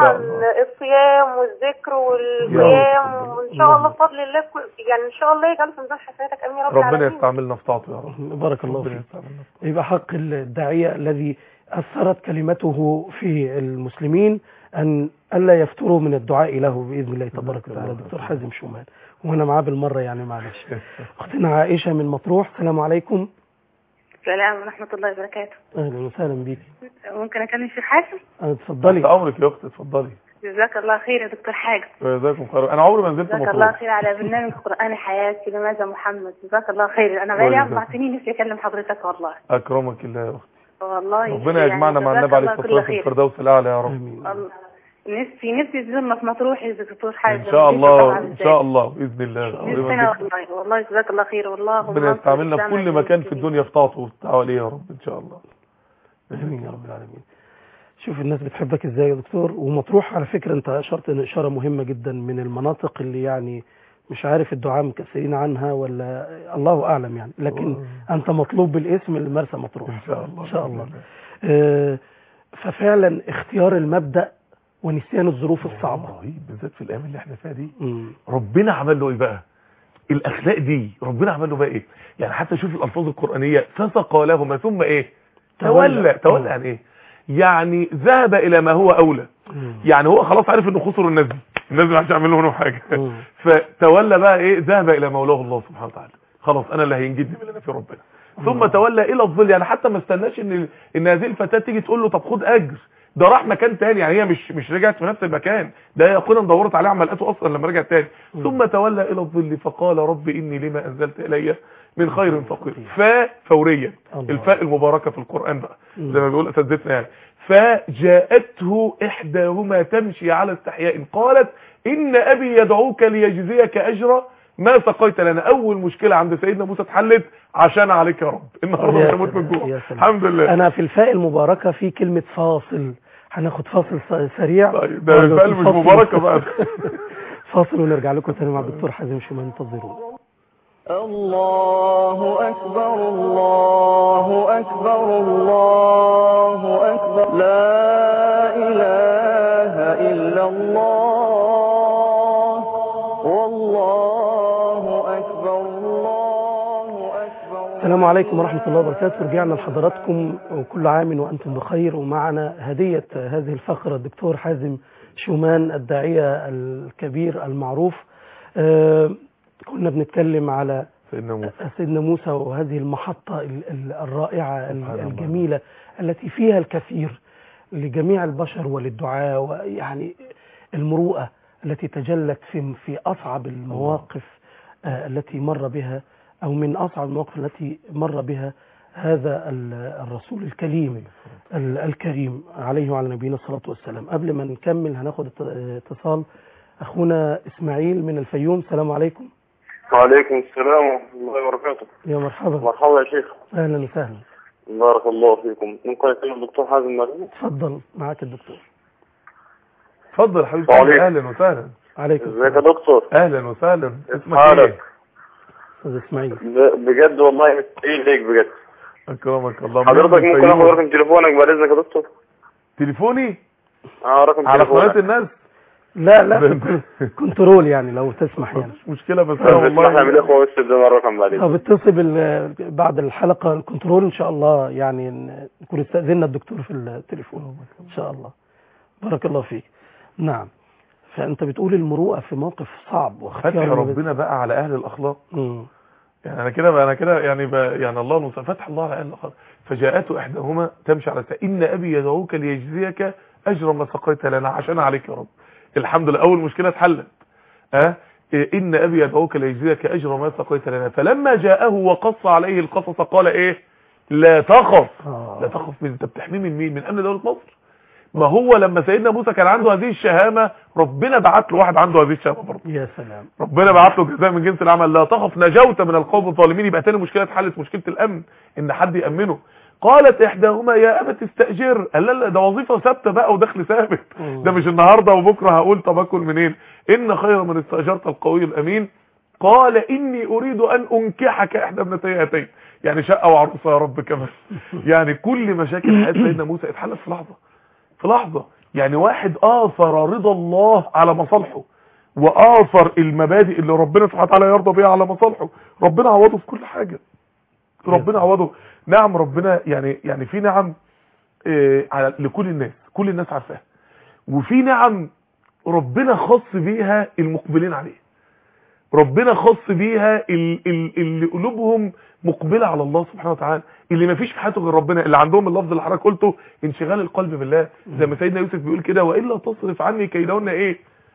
الصيام والذكر والقيام، وان شاء الله بفضل الله يعني ان شاء الله يجعل في ميزان حسناتك. امين يا رب العالمين. ربنا يستعملنا في طاعته يا رب. بارك الله فيك. يبقى حق الداعية الذي أثرت كلمته في المسلمين أن ألا يفتروا من الدعاء له بإذن الله تبارك وتعالى. دكتور حازم شومان وأنا معاه بالمرة يعني معلش. أختنا عائشة من مطروح. السلام عليكم. السلام ورحمة الله وبركاته. أهلا وسهلا بيك. ممكن أكلم الشيخ حازم؟ اتفضلي. تحت أمرك يا أختي اتفضلي. جزاك الله خير يا دكتور حازم. جزاكم خير. أنا عمري ما نزلت مطروح. جزاك الله خير على برنامج قرآن حياتي لماذا محمد. جزاك الله خير. أنا بقالي 4 سنين نفسي أكلم حضرتك والله. أكرمك الله يا أختي. والله ربنا يجمعنا مع النبي عليه الصلاة والسلام في الفردوس الأعلى يا رب. نفسي تزورنا في مطروح يا دكتور حازم. إن شاء الله إن شاء الله بإذن الله. والله جزاك الله خير. والله ربنا يستعملنا في كل مكان في الدنيا في طاعته والدعوة ليه يا رب إن شاء الله. آمين يا رب العالمين. شوف الناس بتحبك ازاي يا دكتور. ومطروح على فكرة انت اشرت ان اشارة مهمة جدا من المناطق اللي يعني مش عارف الدعاء مكسرين عنها ولا الله اعلم يعني، لكن انت مطلوب بالاسم لمرسى مطروح ان شاء الله. ان شاء الله. ففعلا اختيار المبدأ ونسيان الظروف الصعبة رهيب بالذات في الايام اللي احنا فيها دي. ربنا عمل له ايه بقى؟ الاخلاق دي ربنا عمل له بقى ايه؟ يعني حتى شوف الالفاظ القرآنية فسقى لهما ثم ايه؟ تولى يعني ايه؟ يعني ذهب الى ما هو اولى. يعني هو خلاص عارف انه خسر الناس دي مش هيعمل له حاجه. فتولى بقى ايه؟ ذهب الى مولاه الله سبحانه وتعالى. خلاص انا اللي هينجدني من اللي انا في ربنا. ثم تولى الى الظل، يعني حتى ما استناش ان هذه الفتاه تيجي تقول له طب خد اجر، ده راح مكان تاني، يعني هي مش رجعت في نفس المكان، ده يقينا دورت عليه عملته اصلا لما رجعت تاني. ثم تولى الى الظل فقال رب اني لما انزلت الي من خير فقير. فوريا الفاء المباركه في القران بقى زي ما بيقول اساتذتنا يعني. فجاءته احداهما تمشي على استحياء قالت ان ابي يدعوك ليجزيك اجر ما سقيت لنا. اول مشكله عند سيدنا موسى اتحلت عشان عليك يا رب النهارده هموت من الجوع. الحمد لله. انا في الفاء المباركه في كلمه فاصل، هناخد فاصل سريع. طيب ده الفاء مش مباركه بقى. فاصل ونرجع لكم تاني مع الدكتور حازم شومان. انتظرونا. الله أكبر الله أكبر الله أكبر لا إله إلا الله والله أكبر الله أكبر. السلام عليكم ورحمة الله وبركاته. رجعنا لحضراتكم وكل عام وأنتم بخير، ومعنا هدية هذه الفقرة الدكتور حازم شومان الداعية الكبير المعروف. كنا بنتكلم على سيدنا موسى وهذه المحطة الرائعة الجميلة التي فيها الكثير لجميع البشر وللدعاء، ويعني المروءة التي تجلت في أصعب المواقف التي مر بها، أو من أصعب المواقف التي مر بها هذا الرسول الكريم الكريم عليه وعلى نبينا الصلاة والسلام. قبل ما نكمل هناخد اتصال أخونا إسماعيل من الفيوم. السلام عليكم. وعليكم السلام ورحمة الله وبركاته. يا مرحبا. مرحبا يا شيخ. أهلا وسهلا. بارك الله فيكم. ممكن أكلم الدكتور حازم مرحبا؟ تفضل معاك الدكتور. تفضل حبيبي. أهلا وسهلا. عليكم السلام. ازيك يا دكتور؟ أهلا وسهلا. اسمك ايه؟ أستاذ إسماعيل. بجد والله مستحيل ليك بجد. اكرمك الله. حضرتك ممكن اخد رقم تليفونك بعد اذنك يا دكتور؟ تليفوني رقم على تليفونك قناه الناس؟ لا كنترول يعني لو تسمح يعني. مش مشكله بس والله من الاخوه بس ادينا الرقم بعدين. طب اتصل بعد الحلقه الكنترول ان شاء الله، يعني نكون استاذنا الدكتور في التليفون ان شاء الله. بارك الله فيك. نعم، فانت بتقول المروءه في موقف صعب واختيار ربنا بقى على اهل الاخلاق. يعني انا كده يعني الله المستعان فتح الله على اهل الاخلاق. فجاءته احداهما تمشي على ان ابي يدعوك ليجزيك اجر ما سقيت لنا عشان عليك يا رب. الحمد لله اول مشكله اتحلت. ان ابي يدعوك ليجزيك اجر ما سقيت لنا. فلما جاءه وقص عليه القصص قال ايه؟ لا تخف. لا تخف من انت بتحميه من مين؟ من امن دوله مصر. ما هو لما سيدنا موسى كان عنده هذه الشهامه ربنا بعت له واحد عنده هذه الشهامه برضه. يا سلام. ربنا بعت له جزاء من جنس العمل. لا تخف نجوت من القوم الظالمين. يبقى تاني مشكله اتحلت، مشكله الامن، ان حد يامنه. قالت احداهما يا ابت استاجر. قال لا ده وظيفه ثابته بقى ودخل ثابت. ده مش النهارده وبكره هقول طب اكل منين. ان خير من استاجرت القوي الامين. قال اني اريد ان انكحك احدى ابنتي هاتين. يعني شقه وعروسه يا رب كمان. يعني كل مشاكل حياه سيدنا موسى اتحلت في لحظه. في لحظه. يعني واحد آثر رضا الله على مصالحه وآثر المبادئ اللي ربنا سبحانه وتعالى يرضى بها على مصالحه. ربنا عوضه في كل حاجه. ربنا عوضه. نعم ربنا يعني في نعم لكل الناس، كل الناس عارفاها. وفي نعم ربنا خص بيها المقبلين عليه. ربنا خص بيها اللي قلوبهم مقبله على الله سبحانه وتعالى، اللي ما فيش في حياته غير ربنا، اللي عندهم اللفظ اللي حضرتك قلته انشغال القلب بالله. زي ما سيدنا يوسف بيقول كده والا تصرف عني كيدهن ايه؟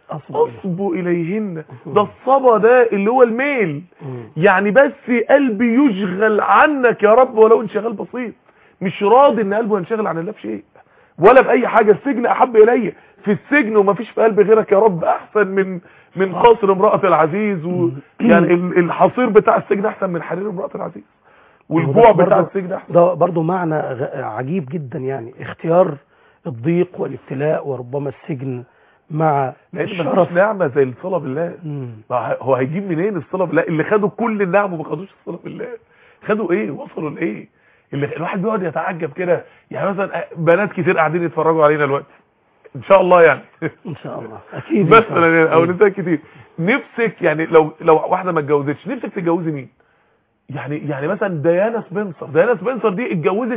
اصب اليهن. ده الصبا ده اللي هو الميل. يعني بس قلبي يشغل عنك يا رب ولو انشغال بسيط. مش راضي ان قلبه ينشغل عن الله بشيء ولا باي حاجه. السجن احب الي، في السجن وما فيش في قلبي غيرك يا رب احسن من قصر امرأة العزيز. يعني الحصير بتاع السجن احسن من حرير امرأة العزيز، والجوع بتاع السجن احسن. ده برضو معنى عجيب جدا، يعني اختيار الضيق والابتلاء وربما السجن مع الشرف. نعمة زي الصلاة بالله. هو هيجيب منين الصلاة بالله؟ اللي خدوا كل النعم وما خدوش الصلاة بالله خدوا ايه؟ وصلوا لايه؟ اللي الواحد بيقعد يتعجب كده. يعني مثلا بنات كتير قاعدين يتفرجوا علينا دلوقتي ان شاء الله، يعني ان شاء الله اكيد مثلا او نساء كتير. نفسك يعني لو واحده ما اتجوزتش نفسك تتجوزي مين؟ يعني مثلا ديانا سبنسر دي اتجوزت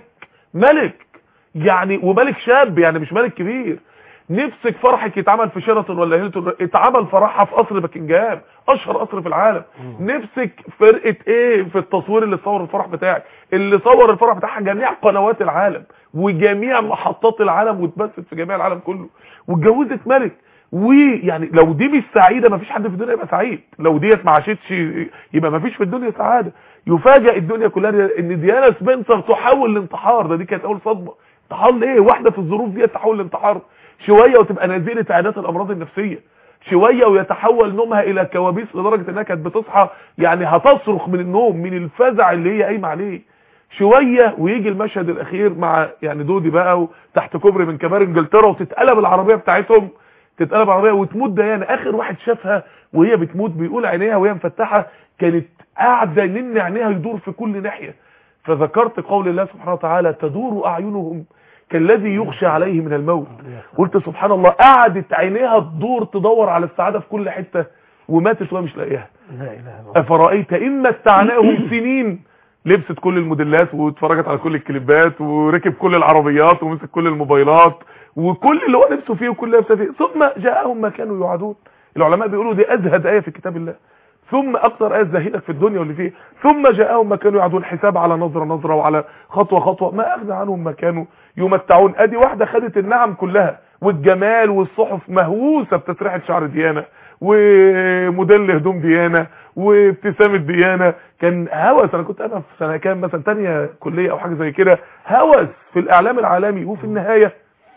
ملك يعني، وملك شاب يعني مش ملك كبير. نفسك فرحك يتعمل في شيراتون ولا هيلتون؟ اتعمل فرحها في قصر باكنجهام، اشهر قصر في العالم. نفسك فرقه ايه في التصوير اللي صور الفرح بتاعك؟ اللي صور الفرح بتاعها جميع قنوات العالم وجميع محطات العالم واتبثت في جميع العالم كله، واتجوزت ملك. ويعني لو دي مش سعيده مفيش حد في الدنيا يبقى سعيد. لو ديت ما عاشتش يبقى مفيش في الدنيا سعاده. يفاجئ الدنيا كلها ان ديانا سبنسر تحول لانتحار. دي كانت اول صدمه. انتحار ليه؟ واحده في الظروف دي تحول لانتحار؟ شويه وتبقى نزيله عادات الامراض النفسيه، شويه ويتحول نومها الى كوابيس لدرجه انها كانت بتصحى يعني هتصرخ من النوم من الفزع اللي هي قايمه عليه. شويه ويجي المشهد الاخير مع يعني دودي بقى تحت كوبري من كبار انجلترا وتتقلب العربيه بتاعتهم، تتقلب العربيه وتموت ديانا. اخر واحد شافها وهي بتموت بيقول عينيها وهي مفتحه كانت قاعده ان عينيها يدور في كل ناحيه. فذكرت قول الله سبحانه وتعالى تدور اعينهم كالذي يغشى عليه من الموت. قلت سبحان الله، قعدت عينيها تدور على السعاده في كل حته وماتت وهي مش لاقيها. لا اله الا الله. افرايت ان متعناهم سنين. لبست كل الموديلات واتفرجت على كل الكليبات وركب كل العربيات ومسك كل الموبايلات وكل اللي هو نفسه فيه وكل اللي نفسه فيه، ثم جاءهم ما كانوا يوعدون. العلماء بيقولوا دي ازهد ايه في كتاب الله، ثم اكثر ايه زهيدك في الدنيا واللي فيه. ثم جاءهم ما كانوا يوعدون، حساب على نظره وعلى خطوه ما اغنى عنهم ما كانوا يمتعون. ادي واحده خدت النعم كلها والجمال والصحف مهووسه بتسريحه شعر ديانا وموديل هدوم ديانا وابتسامه ديانا. كان هوس. انا كنت في سنه كام مثلا ثانيه كليه او حاجه زي كده، هوس في الاعلام العالمي. وفي النهايه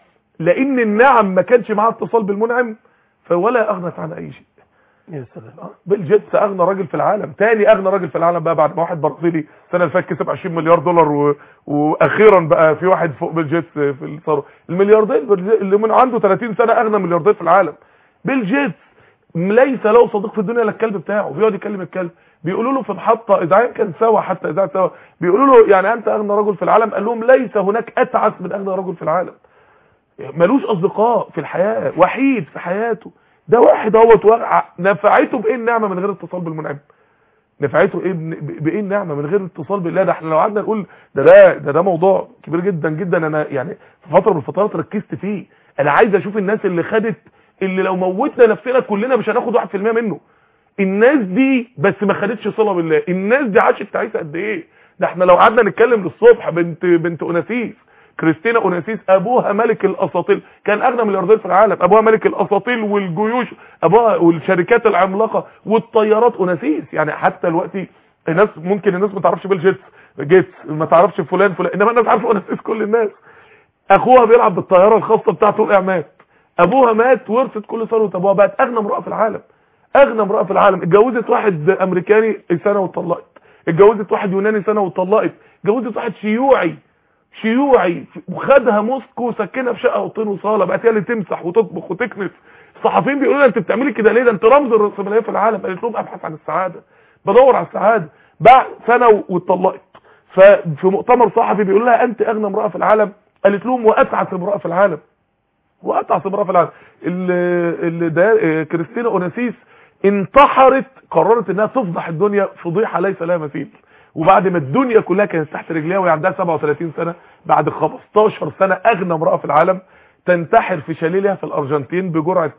لان النعم ما كانش معاها اتصال بالمنعم فولا اغنت عن اي شيء. يا سلام. بيل جيتس اغنى راجل في العالم، تاني اغنى راجل في العالم بقى بعد ما واحد برازيلي السنه اللي فاتت كسب 20 مليار دولار واخيرا بقى في واحد فوق بيل جيتس في الثروه. الملياردير اللي من عنده 30 سنه اغنى ملياردير في العالم. بيل جيتس ليس له صديق في الدنيا الا الكلب بتاعه، بيقعد يكلم الكلب. بيقولوا له في محطه اذاعيه كان سوا، حتى اذاعه سوا، بيقولوا له يعني انت اغنى رجل في العالم، قال لهم ليس هناك اتعس من اغنى رجل في العالم. ملوش اصدقاء في الحياه، وحيد في حياته. ده واحد اهوت نفعته بايه النعمه من غير اتصال بالمنعم؟ نفعته ايه بايه النعمه من غير اتصال بالله؟ ده احنا لو قعدنا نقول ده موضوع كبير جدا جدا. انا يعني في فتره من الفترات ركزت فيه. انا عايز اشوف الناس اللي خدت، اللي لو موتنا نفسنا كلنا مش هناخد 1% منه. الناس دي بس ما خدتش صله بالله. الناس دي عاشت تعيسه قد ايه؟ ده احنا لو قعدنا نتكلم للصبح. بنت اوناسيس، كريستينا اوناسيس، ابوها ملك الاساطيل، كان اغنى ملياردير في العالم. ابوها ملك الاساطيل والجيوش، ابوها والشركات العملاقه والطيارات. اوناسيس يعني حتى دلوقتي الناس ممكن ما تعرفش بيل جيتس ما تعرفش فلان، انما الناس عارفه اوناسيس. كل الناس. اخوها بيلعب بالطياره الخاصه بتاعته، وقع مات. ابوها مات، ورثت كل ثروه ابوها، بقت اغنى امراه في العالم. اغنى امراه في العالم. اتجوزت واحد امريكاني سنه واتطلقت، اتجوزت واحد يوناني سنه واتطلقت، اتجوزت واحد شيوعي وخدها موسكو وسكنها في شقه اوضتين وصاله، بقت هي اللي تمسح وتطبخ وتكنس. الصحفيين بيقولوا لها انت بتعملي كده ليه؟ ده انت رمز الرأسمالية في العالم. قالت لهم ابحث عن السعاده، بدور على السعاده. بعد سنه واتطلقت. ففي مؤتمر صحفي بيقول لها انت اغنى امراه في العالم. قالت لهم واتعس امراه في العالم. واتعس امراه في العالم. اللي ده كريستينا اوناسيس انتحرت، قررت انها تفضح الدنيا فضيحه ليس لها مثيل. وبعد ما الدنيا كلها كانت تحت رجليها وهي عندها 37 سنه، بعد 15 سنه اغنى امراه في العالم، تنتحر في شاليه في الارجنتين بجرعه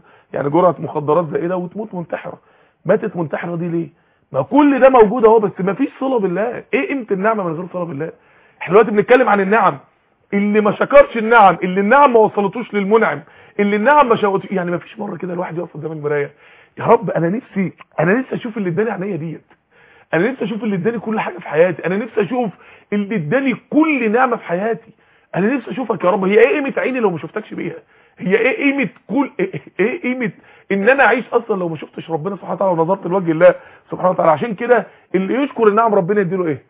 جرعه مخدرات زائده وتموت منتحره. ماتت منتحره دي ليه؟ ما كل ده موجود اهو، بس ما فيش صله بالله. ايه قيمه النعمه من غير صله بالله؟ احنا دلوقتي بنتكلم عن النعم. اللي ما شكرش النعم، اللي النعم ما وصلتوش للمنعم، اللي النعم ما شوتوش. يعني ما فيش مره كده الواحد يقف قدام المرايه، يا رب انا نفسي اشوف اللي اداني عينيا ديت. انا نفسي اشوف اللي اداني كل حاجه في حياتي. انا نفسي اشوف اللي اداني كل نعمه في حياتي. انا نفسي اشوفك يا رب. هي ايه قيمه عيني لو ما شفتكش بيها؟ هي ايه قيمه ايه قيمه ان انا اعيش اصلا لو ما شفتش ربنا سبحانه وتعالى ونظرت لوجه الله سبحانه وتعالى؟ عشان كده اللي يشكر النعم ربنا يديله ايه؟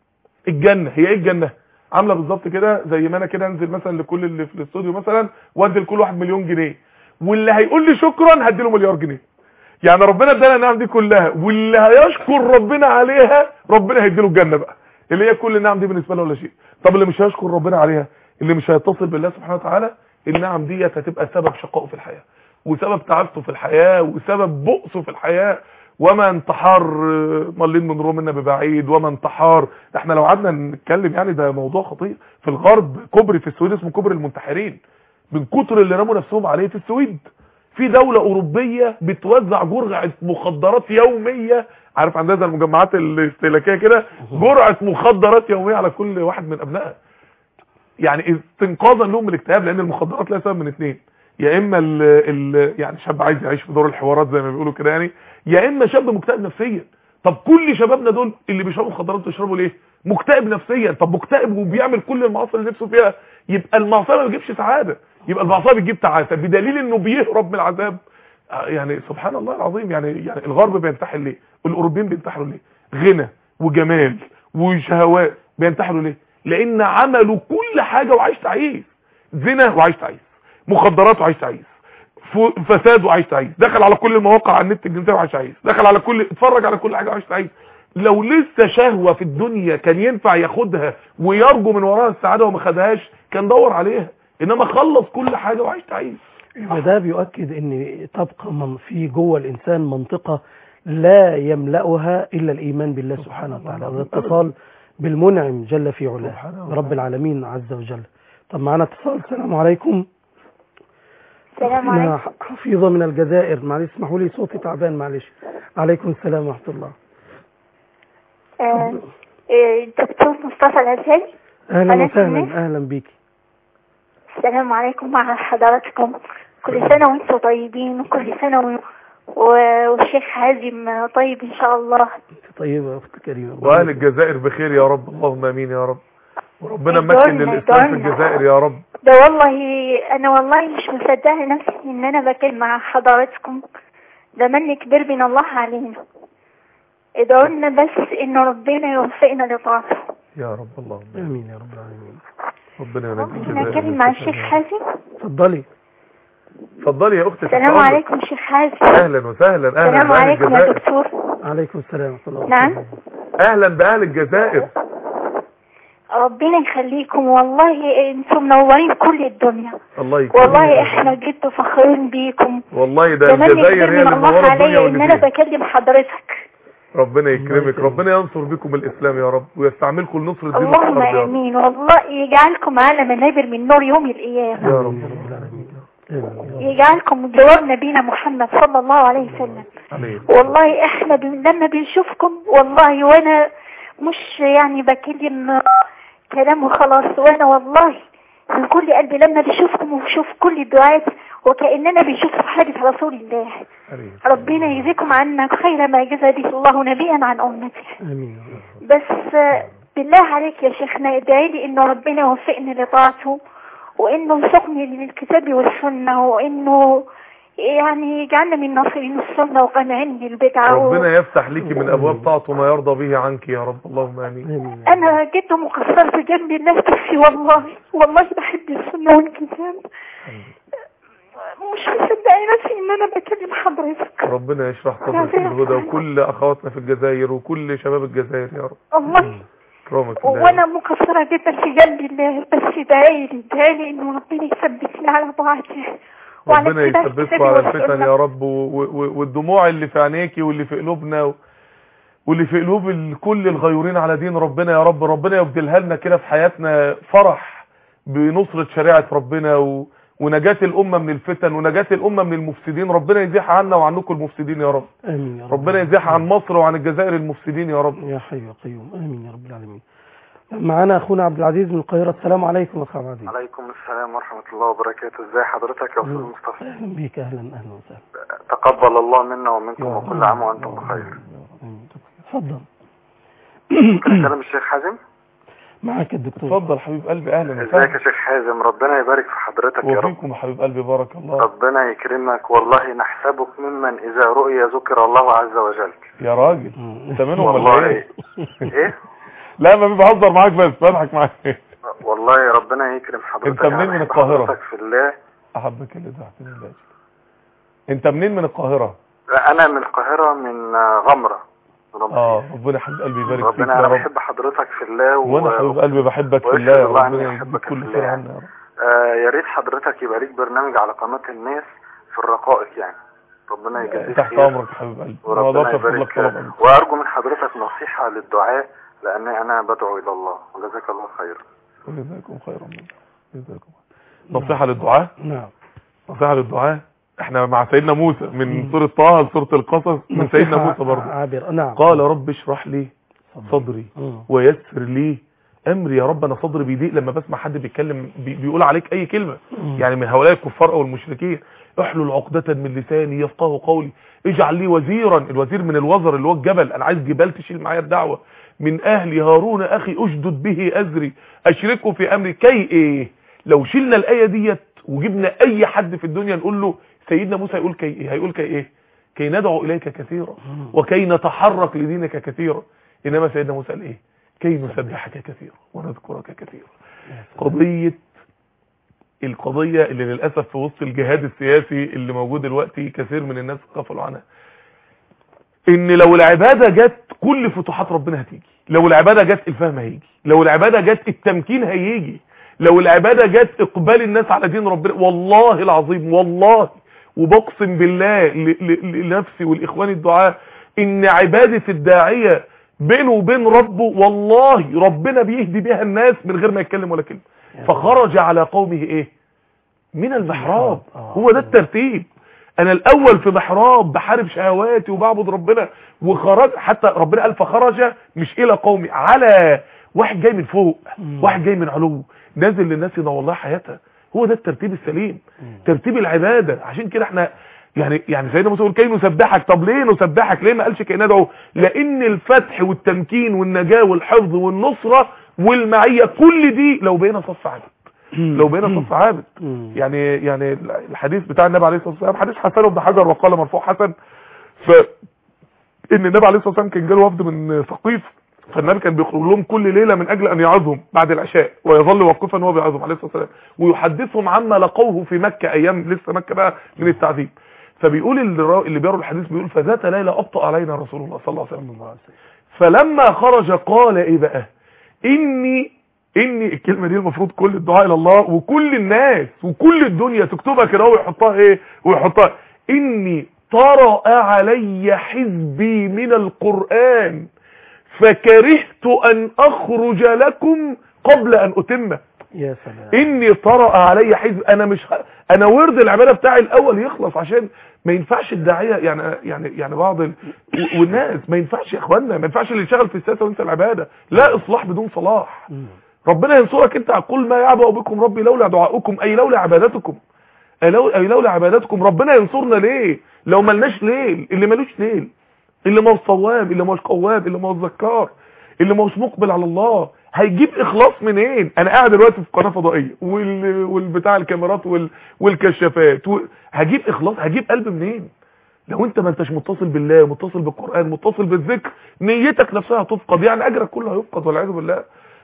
الجنه. هي ايه الجنه؟ عامله بالظبط كده زي ما انا كده انزل مثلا لكل اللي في الاستوديو مثلا وادي لكل واحد مليون جنيه، واللي هيقول لي شكرا هدي له مليار جنيه. يعني ربنا ادانا النعم دي كلها، واللي هيشكر ربنا عليها ربنا هيديله الجنه بقى، اللي هي كل النعم دي بالنسبه له ولا شيء. طب اللي مش هيشكر ربنا عليها، اللي مش هيتصل بالله سبحانه وتعالى، النعم دي هتبقى سبب شقائه في الحياه، وسبب تعاسته في الحياه، وسبب بؤسه في الحياه. وما انتحار مالين من رومنا ببعيد، وما انتحار. احنا لو قعدنا نتكلم يعني ده موضوع خطير. في الغرب كوبري في السويد اسمه كوبري المنتحرين، من كتر اللي رموا نفسهم عليه. في السويد في دولة أوروبية بتوزع جرعة مخدرات يومية. عارف عندها زي المجمعات الاستهلاكية كده، جرعة مخدرات يومية على كل واحد من أبنائها، يعني استنقاذا لهم من الاكتئاب. لأن المخدرات لها سبب من اتنين: يا إما يعني شاب عايز يعيش في دور الحوارات زي ما بيقولوا كده يعني، يا إما شاب مكتئب نفسيا. طب كل شبابنا دول اللي بيشربوا مخدرات بيشربوا ليه؟ مكتئب نفسيا. طب مكتئب وبيعمل كل المعاصي اللي نفسه فيها، يبقى المعصيه ما بتجيبش سعاده، يبقى المعصيه بتجيب تعاسه، بدليل انه بيهرب من العذاب. يعني سبحان الله العظيم. يعني الغرب بينتحر ليه؟ الاوروبيين بينتحروا ليه؟ غنى وجمال وشهوات. بينتحروا ليه؟ لان عملوا كل حاجه وعايش تعيس. زنا وعايش تعيس، مخدرات وعايش تعيس، فساد وعايش تعيس، دخل على كل المواقع على النت الجنسيه وعايش تعيس، دخل على اتفرج على كل حاجه وعايش تعيس. لو لسه شهوه في الدنيا كان ينفع ياخدها ويرجو من وراها السعاده وما خدهاش، كان دور عليها. انما خلص كل حاجه وعايش تعيس. وده بيؤكد ان تبقى في جوه الانسان منطقه لا يملأها الا الايمان بالله سبحانه وتعالى والاتصال بالمنعم جل في علاه رب العالمين عز وجل. طب معانا اتصال. السلام عليكم. السلام عليكم. حفيظه من الجزائر. معلش اسمحوا لي صوتي تعبان معلش. عليكم السلام ورحمه الله. دكتور مصطفى العزيز. اهلا وسهلا. اهلا بيكي. السلام عليكم مع حضراتكم. كل سنه وانتم طيبين، وكل سنه والشيخ حازم طيب ان شاء الله. انت طيبه يا اخت كريمه. واهل الجزائر بخير يا رب. اللهم امين يا رب. وربنا مكن الاسلام في الجزائر يا رب. ده والله انا والله مش مصدقه نفسي ان انا بكلم مع حضراتكم. ده من كبير من الله علينا. ادعوا لنا بس ان ربنا يوفقنا لطاعته يا رب. اللهم امين يا رب العالمين. ربنا ينجيك. ممكن اتكلم مع الشيخ حازم؟ اتفضلي. اتفضلي يا اختي. السلام عليكم شيخ حازم. اهلا وسهلا. اهلا. السلام عليكم يا دكتور. عليكم السلام ورحمة الله. نعم. اهلا باهل الجزائر. ربنا يخليكم، والله انتم منورين كل الدنيا. الله يكرمك. والله احنا جد فخورين بيكم. والله ده الجزائر هي اللي منوره الدنيا ان انا بكلم حضرتك. ربنا يكرمك، ربنا ينصر بكم الاسلام يا رب ويستعملكم لنصر الدين. اللهم امين، والله يجعلكم على منابر من نور يوم القيامه يا رب. يجعلكم جوار نبينا محمد صلى الله عليه وسلم. والله احنا لما بنشوفكم والله، وانا مش يعني بكلم كلام وخلاص، وانا والله من كل قلبي لما بشوفكم وبشوف كل الدعاء وكأننا بنشوف حاجة رسول الله. ربنا يجزيكم عنا خير ما جزى به الله نبيا عن أمته. بس بالله عليك يا شيخنا ادعي لي انه ربنا يوفقني لطاعته، وانه يسوقني للكتاب والسنة، وانه يعني يجعلنا من ناصرين السنة وقانعين بالبدعة. ربنا يفتح ليكي من ابواب طاعته ما يرضى به عنك يا رب، اللهم امين. انا جد مقصرة في جنب الناس بس والله بحب السنة والكتاب، مش مصدقه نفسي ان انا بكلم حضرتك. ربنا يشرح صدرك الهدى وكل اخواتنا في الجزائر وكل شباب الجزائر يا رب. الله كرامك. وانا مقصره جدا في جنب الله، بس ادعي لي انه ربنا يثبتني على طاعته. ربنا يثبتكم على الفتن يا رب، والدموع اللي في عينيكي واللي في قلوبنا واللي في قلوب كل الغيورين على دين ربنا يا رب، ربنا يبدلها لنا كده في حياتنا فرح بنصرة شريعة ربنا ونجاة الأمة من الفتن ونجاة الأمة من المفسدين. ربنا يزيح عنا وعنكم المفسدين يا رب. آمين يا رب. ربنا يزيح عن مصر وعن الجزائر المفسدين يا رب. يا حي يا قيوم. آمين يا رب العالمين. معنا أخونا عبد العزيز من القاهرة. السلام عليكم يا أخو عبد العزيز. عليكم السلام ورحمة الله وبركاته. ازي حضرتك يا أستاذ مصطفى؟ أهلا بك. أهلا وسهلا. تقبل الله منا ومنكم وكل عام وأنتم بخير. اتفضل. كلام الشيخ حازم معك الدكتور. اتفضل حبيب قلبي. اهلا وسهلا. ازيك يا شيخ حازم؟ ربنا يبارك في حضرتك يا رب. وفيكم حبيب قلبي بارك الله. ربنا يكرمك، والله نحسبك ممن اذا رؤي ذكر الله عز وجل. يا راجل انت منهم ولا ايه؟ ايه؟ لا ما بهزر معاك بس بضحك معاك. والله ربنا يكرم حضرتك. انت منين من القاهرة؟ حضرتك في الله احبك اللي ضحكتني الله. انت منين من القاهرة؟ لا انا من القاهرة من غمرة. ربنا حبيب قلبي يبارك فيك. ربنا انا بحب حضرتك في الله وانا حبيب قلبي بحبك في الله. ربنا يحبك كل خير عنا يا رب. يا ريت حضرتك يبقى ليك برنامج على قناة الناس في الرقائق يعني. ربنا يجزيك خير. تحت امرك حبيب قلبي. وربنا يبارك لك. وارجو من حضرتك نصيحة للدعاء لان انا بدعو الى الله. وجزاك الله خير. وجزاكم خيرا. جزاكم. نصيحة للدعاء؟ نعم. نصيحة للدعاء. احنا مع سيدنا موسى من سورة طه لسورة القصص من سيدنا موسى برضه. نعم. قال رب اشرح لي صدري ويسر لي امري. يا رب انا صدري بيضيق لما بسمع حد بيتكلم بيقول عليك اي كلمة يعني من هؤلاء الكفار او المشركين. احلل عقدة من لساني يفقهوا قولي اجعل لي وزيرا. الوزير من الوزر اللي هو الجبل. انا عايز جبال تشيل معايا الدعوة. من اهلي هارون اخي اشدد به ازري اشركه في امري كي ايه. لو شلنا الايه ديت وجبنا اي حد في الدنيا نقول له سيدنا موسى يقول كي ايه؟ هيقول كي ايه؟ كي ندعو اليك كثيرا وكي نتحرك لدينك كثيرا. انما سيدنا موسى قال ايه؟ كي نسبحك كثيرا ونذكرك كثيرا. القضية اللي للأسف في وسط الجهاد السياسي اللي موجود دلوقتي كثير من الناس غفلوا عنها، ان لو العبادة جت كل فتوحات ربنا هتيجي. لو العبادة جت الفهم هيجي. لو العبادة جت التمكين هيجي. لو العبادة جت اقبال الناس على دين ربنا. والله العظيم والله وبقسم بالله لنفسي والإخوان الدعاء ان عبادة الداعية بينه وبين ربه والله ربنا بيهدي بها الناس من غير ما يتكلم ولا كلمة. فخرج على قومه ايه؟ من المحراب. هو ده الترتيب. انا الاول في محراب بحارب شهواتي وبعبد ربنا، وخرج حتى ربنا قال فخرج مش الى قومي، على واحد جاي من فوق، واحد جاي من علو نازل للناس ينور الله حياتها. هو ده الترتيب السليم، ترتيب العبادة. عشان كده احنا يعني سيدنا موسى يقول كي نسبحك. طب ليه نسبحك؟ ليه ما قالش كي ندعو؟ لان الفتح والتمكين والنجاة والحفظ والنصرة والمعية كل دي لو بقينا صف عابد. لو بقينا صف عابد. يعني الحديث بتاع النبي عليه الصلاة والسلام حديث حسن بن حجر وقال مرفوع حسن، ان النبي عليه الصلاة والسلام كان جاله وفد من ثقيف، فالنبي كان بيخرج لهم كل ليلة من اجل ان يعظهم بعد العشاء، ويظل واقفا وهو بيعظهم عليه الصلاة والسلام، ويحدثهم عما لقوه في مكة ايام لسه مكة بقى من التعذيب. فبيقول اللي بيروي الحديث بيقول فذات ليله ابطأ علينا رسول الله صلى الله عليه وسلم، فلما خرج قال ايه بقى؟ اني الكلمه دي المفروض كل الدعاء الى الله وكل الناس وكل الدنيا تكتبها كده ويحطها ايه ويحطها، اني طرأ علي حزبي من القرآن فكرهت ان اخرج لكم قبل ان اتمه. يا سلام. اني طرأ علي حزب، انا ورد العباده بتاعي الاول يخلص، عشان ما ينفعش الداعيه يعني بعض والناس ما ينفعش يا اخوانا، ما ينفعش اللي يشتغل في السياسه وينسى العباده. لا اصلاح بدون صلاح. ربنا ينصرك انت. قل ما يعبأ بكم ربي لولا دعاؤكم، اي لولا عبادتكم، اي لولا عبادتكم. ربنا ينصرنا ليه لو ملناش ليل؟ اللي ملوش ليل، اللي ما هو صواب، اللي ما هوش قواب، اللي ما هو ذكار، اللي ما هوش مقبل على الله، هيجيب اخلاص منين؟ انا قاعد دلوقتي في قناه فضائيه والبتاع الكاميرات والكشافات هجيب اخلاص، هجيب قلب منين لو انت ما انتش متصل بالله، متصل بالقران، متصل بالذكر؟ نيتك نفسها هتفقد، يعني اجرك كله هيفقد والعياذ بالله.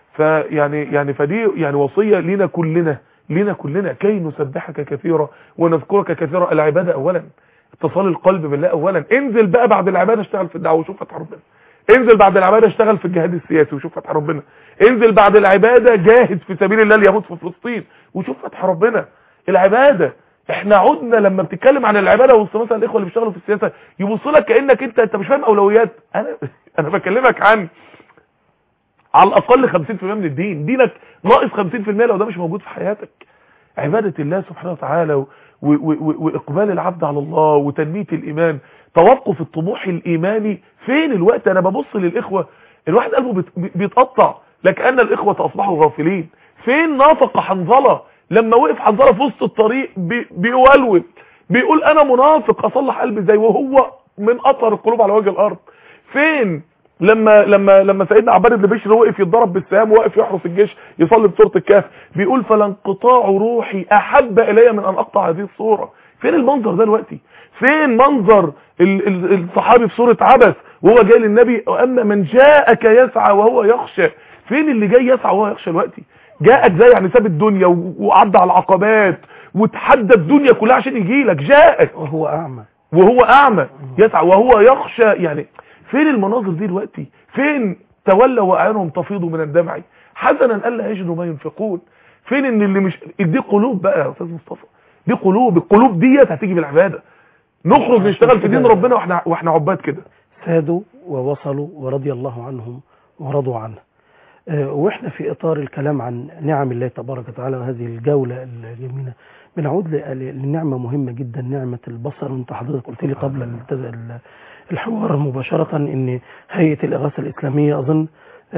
فدي يعني وصيه لينا كلنا كي نسبحك كثيرا ونذكرك كثيرا. العباده اولا، اتصال القلب بالله اولا. انزل بقى بعد العباده اشتغل في الدعوه وشوف فتح ربنا. انزل بعد العباده اشتغل في الجهاد السياسي وشوف فتح ربنا. انزل بعد العباده جاهد في سبيل الله اليهود في فلسطين وشوف فتح ربنا. العباده احنا عدنا لما بتتكلم عن العباده وسط مثلا الاخوه اللي بيشتغلوا في السياسه يبص لك كانك انت مش فاهم اولويات. انا بكلمك عن على الاقل 50% من الدين. دينك ناقص 50% لو ده مش موجود في حياتك. عباده الله سبحانه وتعالى واقبال العبد على الله وتنميه الايمان، توقف الطموح الايماني. فين الوقت؟ انا ببص للاخوه الواحد قلبه بيتقطع لكأن الاخوه اصبحوا غافلين. فين نافق حنظله لما وقف حنظله في وسط الطريق بيولول بيقول انا منافق اصلح قلبي زي وهو من اطهر القلوب على وجه الارض؟ فين لما سيدنا عباد بن بشر وقف يتضرب بالسهام وواقف يحرس الجيش يصلي بسوره الكهف بيقول فلانقطاع روحي احب الي من ان اقطع هذه الصوره؟ فين المنظر ده دلوقتي؟ فين منظر الصحابي في سوره عبس وهو جاي للنبي واما من جاءك يسعى وهو يخشى؟ فين اللي جاي يسعى وهو يخشى دلوقتي؟ جاءك زي يعني ساب الدنيا وعدى على العقبات وتحدى الدنيا كلها عشان يجي لك، جاءك وهو اعمى يسعى وهو يخشى. يعني فين المناظر دي دلوقتي؟ فين تولوا واعينهم تفيض من الدمع حزنا الا يجدوا ما ينفقون؟ فين ان اللي مش دي قلوب بقى يا استاذ مصطفى؟ دي القلوب ديت هتيجي بالعباده. نخرج نشتغل في دين ربنا واحنا عباد كده. سادوا ووصلوا ورضي الله عنهم ورضوا عنه. واحنا في اطار الكلام عن نعم الله تبارك وتعالى وهذه الجوله الجميله بنعود لنعمه مهمه جدا، نعمه البصر. وانت حضرتك قلت لي قبل الحوار مباشره ان هيئه الاغاثه الاسلاميه اظن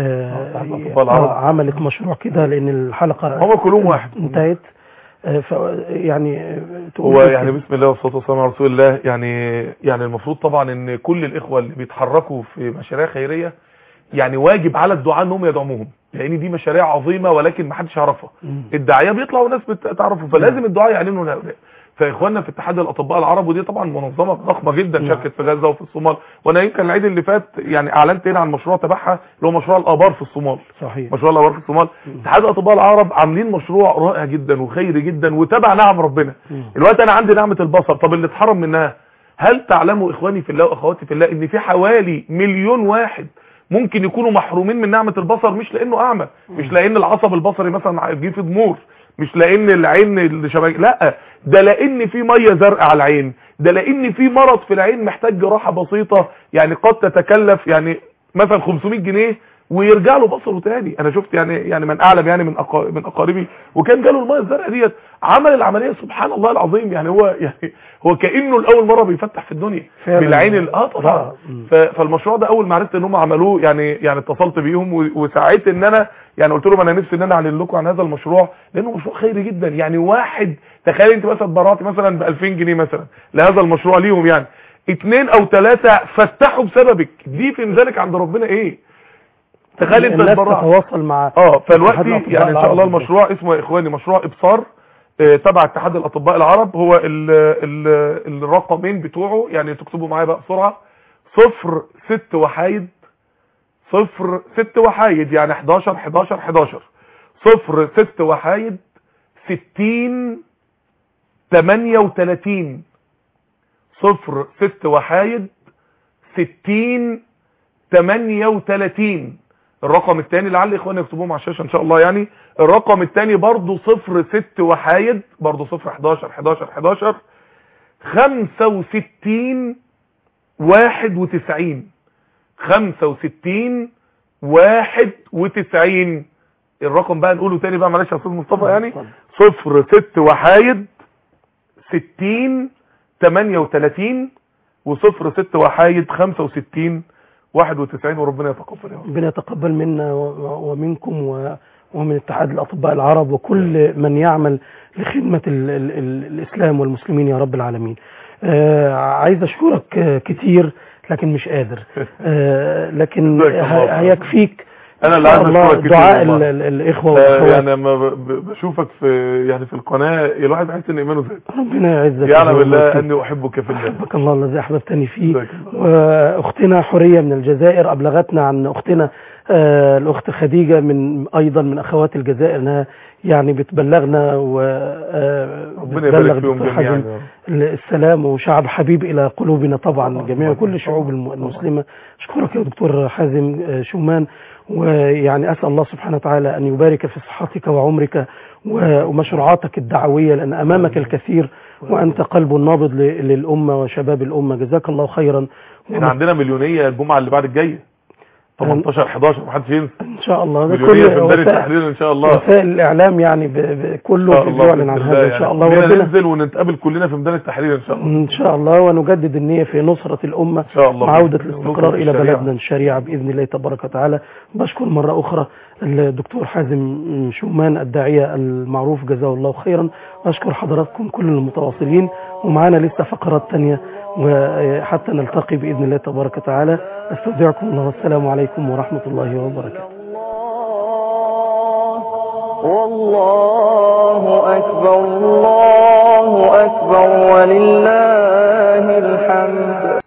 عملت مشروع كده لان الحلقه هم كلهم واحد انتهت. يعني هو يعني بسم الله والصلاه والسلام على رسول الله. يعني المفروض طبعا ان كل الاخوه اللي بيتحركوا في مشاريع خيريه يعني واجب على الدعاء انهم يدعموهم، لان دي مشاريع عظيمه ولكن ما حدش يعرفها. الداعيه بيطلعوا وناس بتعرفوا، فلازم الدعاء يعلنوا لهؤلاء. فاخواننا في اتحاد الاطباء العرب، ودي طبعا منظمه ضخمه جدا شاركت في غزه وفي الصومال، وانا يمكن العيد اللي فات يعني اعلنت هنا عن مشروع تبعها اللي هو مشروع الابار في الصومال. صحيح. مشروع الابار في الصومال. اتحاد الاطباء العرب عاملين مشروع رائع جدا وخيري جدا وتبع نعم ربنا. الوقت انا عندي نعمه البصر، طب اللي اتحرم منها، هل تعلموا اخواني في الله واخواتي في الله ان في حوالي 1,000,000 واحد ممكن يكونوا محرومين من نعمه البصر؟ مش لانه اعمى، مش لان العصب البصري مثلا جه في ضمور، مش لان العين اللي شبه، لا، ده لان في ميه زرقاء على العين، ده لان في مرض في العين محتاج جراحه بسيطه يعني قد تتكلف يعني مثلا 500 جنيه ويرجع له بصره تاني. انا شفت يعني من اعلم يعني من اقاربي وكان جاله الميه الزرقاء ديت، عمل العمليه سبحان الله العظيم. يعني هو كانه لاول مره بيفتح في الدنيا بالعين طبعا. فالمشروع ده اول ما عرفت ان هم عملوه يعني اتصلت بيهم وساعدت ان انا يعني قلت لهم انا نفسي ان انا اعلن لكم عن هذا المشروع لانه مشروع خيري جدا. يعني واحد تخيل انت مثلا اتبرعت مثلا ب 2000 جنيه مثلا لهذا المشروع ليهم، يعني 2 أو 3 فتحوا بسببك، دي في ذلك عند ربنا ايه؟ تخيل انت اتبرعت تتواصل مع فالوقت يعني ان شاء الله المشروع اسمه يا اخواني مشروع ابصار تبع اتحاد الاطباء العرب. هو الرقمين بتوعه يعني تكتبوا معايا بقى بسرعه 06 وحايد 06 وحايد يعني 11 11 11 06 وحايد 60 38 0 6 وحايد 60 38. الرقم الثاني لعل اخواني يكتبوهم على الشاشه ان شاء الله. يعني الرقم الثاني برضه 0 6 وحايد برضه 0 11 11 11 65 91 65 91. الرقم بقى نقوله تاني بقى معلش يا استاذ مصطفى. يعني 0 6 وحايد 60 38 و0 6 وحايد 65 91. وربنا يتقبل يا رب. ربنا يتقبل منا ومنكم ومن اتحاد الأطباء العرب وكل من يعمل لخدمة الإسلام والمسلمين يا رب العالمين. عايز أشكرك كتير لكن مش قادر. لكن هيكفيك انا اللي عايز اشكرك كتير دعاء الاخوه والاخوات. يعني لما بشوفك في القناه الواحد يحس ان ايمانه زاد. ربنا يعزك. يعلم بالله اني احبك في الله. احبك الله الذي احببتني فيه. واختنا حوريه من الجزائر ابلغتنا عن اختنا الاخت خديجه ايضا من اخوات الجزائر انها يعني بتبلغنا ربنا يبارك فيهم جميعا السلام وشعب حبيب الى قلوبنا طبعا جميع كل الشعوب المسلمه. اشكرك يا دكتور حازم شومان، ويعني أسأل الله سبحانه وتعالى أن يبارك في صحتك وعمرك ومشروعاتك الدعوية، لأن أمامك الكثير وأنت قلب نابض للأمة وشباب الأمة. جزاك الله خيرا. احنا عندنا مليونية الجمعة اللي بعد الجاية 18 11 محدش ينسى ان شاء الله. ده كل في ميدان التحرير ان شاء الله. وسائل الاعلام يعني كله بيعلن عن هذا ان شاء الله. وربنا ننزل ونتقابل كلنا في ميدان التحرير ان شاء الله. ان شاء الله، ونجدد النية في نصرة الامة وعودة الاستقرار الى بلدنا الشريعة باذن الله تبارك وتعالى. بشكر مرة اخرى الدكتور حازم شومان الداعية المعروف جزاه الله خيرا. اشكر حضراتكم كل المتواصلين، ومعانا لسه فقرات تانية وحتى نلتقي بإذن الله تبارك وتعالى. استودعكم الله والسلام عليكم ورحمة الله وبركاته. والله أكبر الله أكبر ولله الحمد.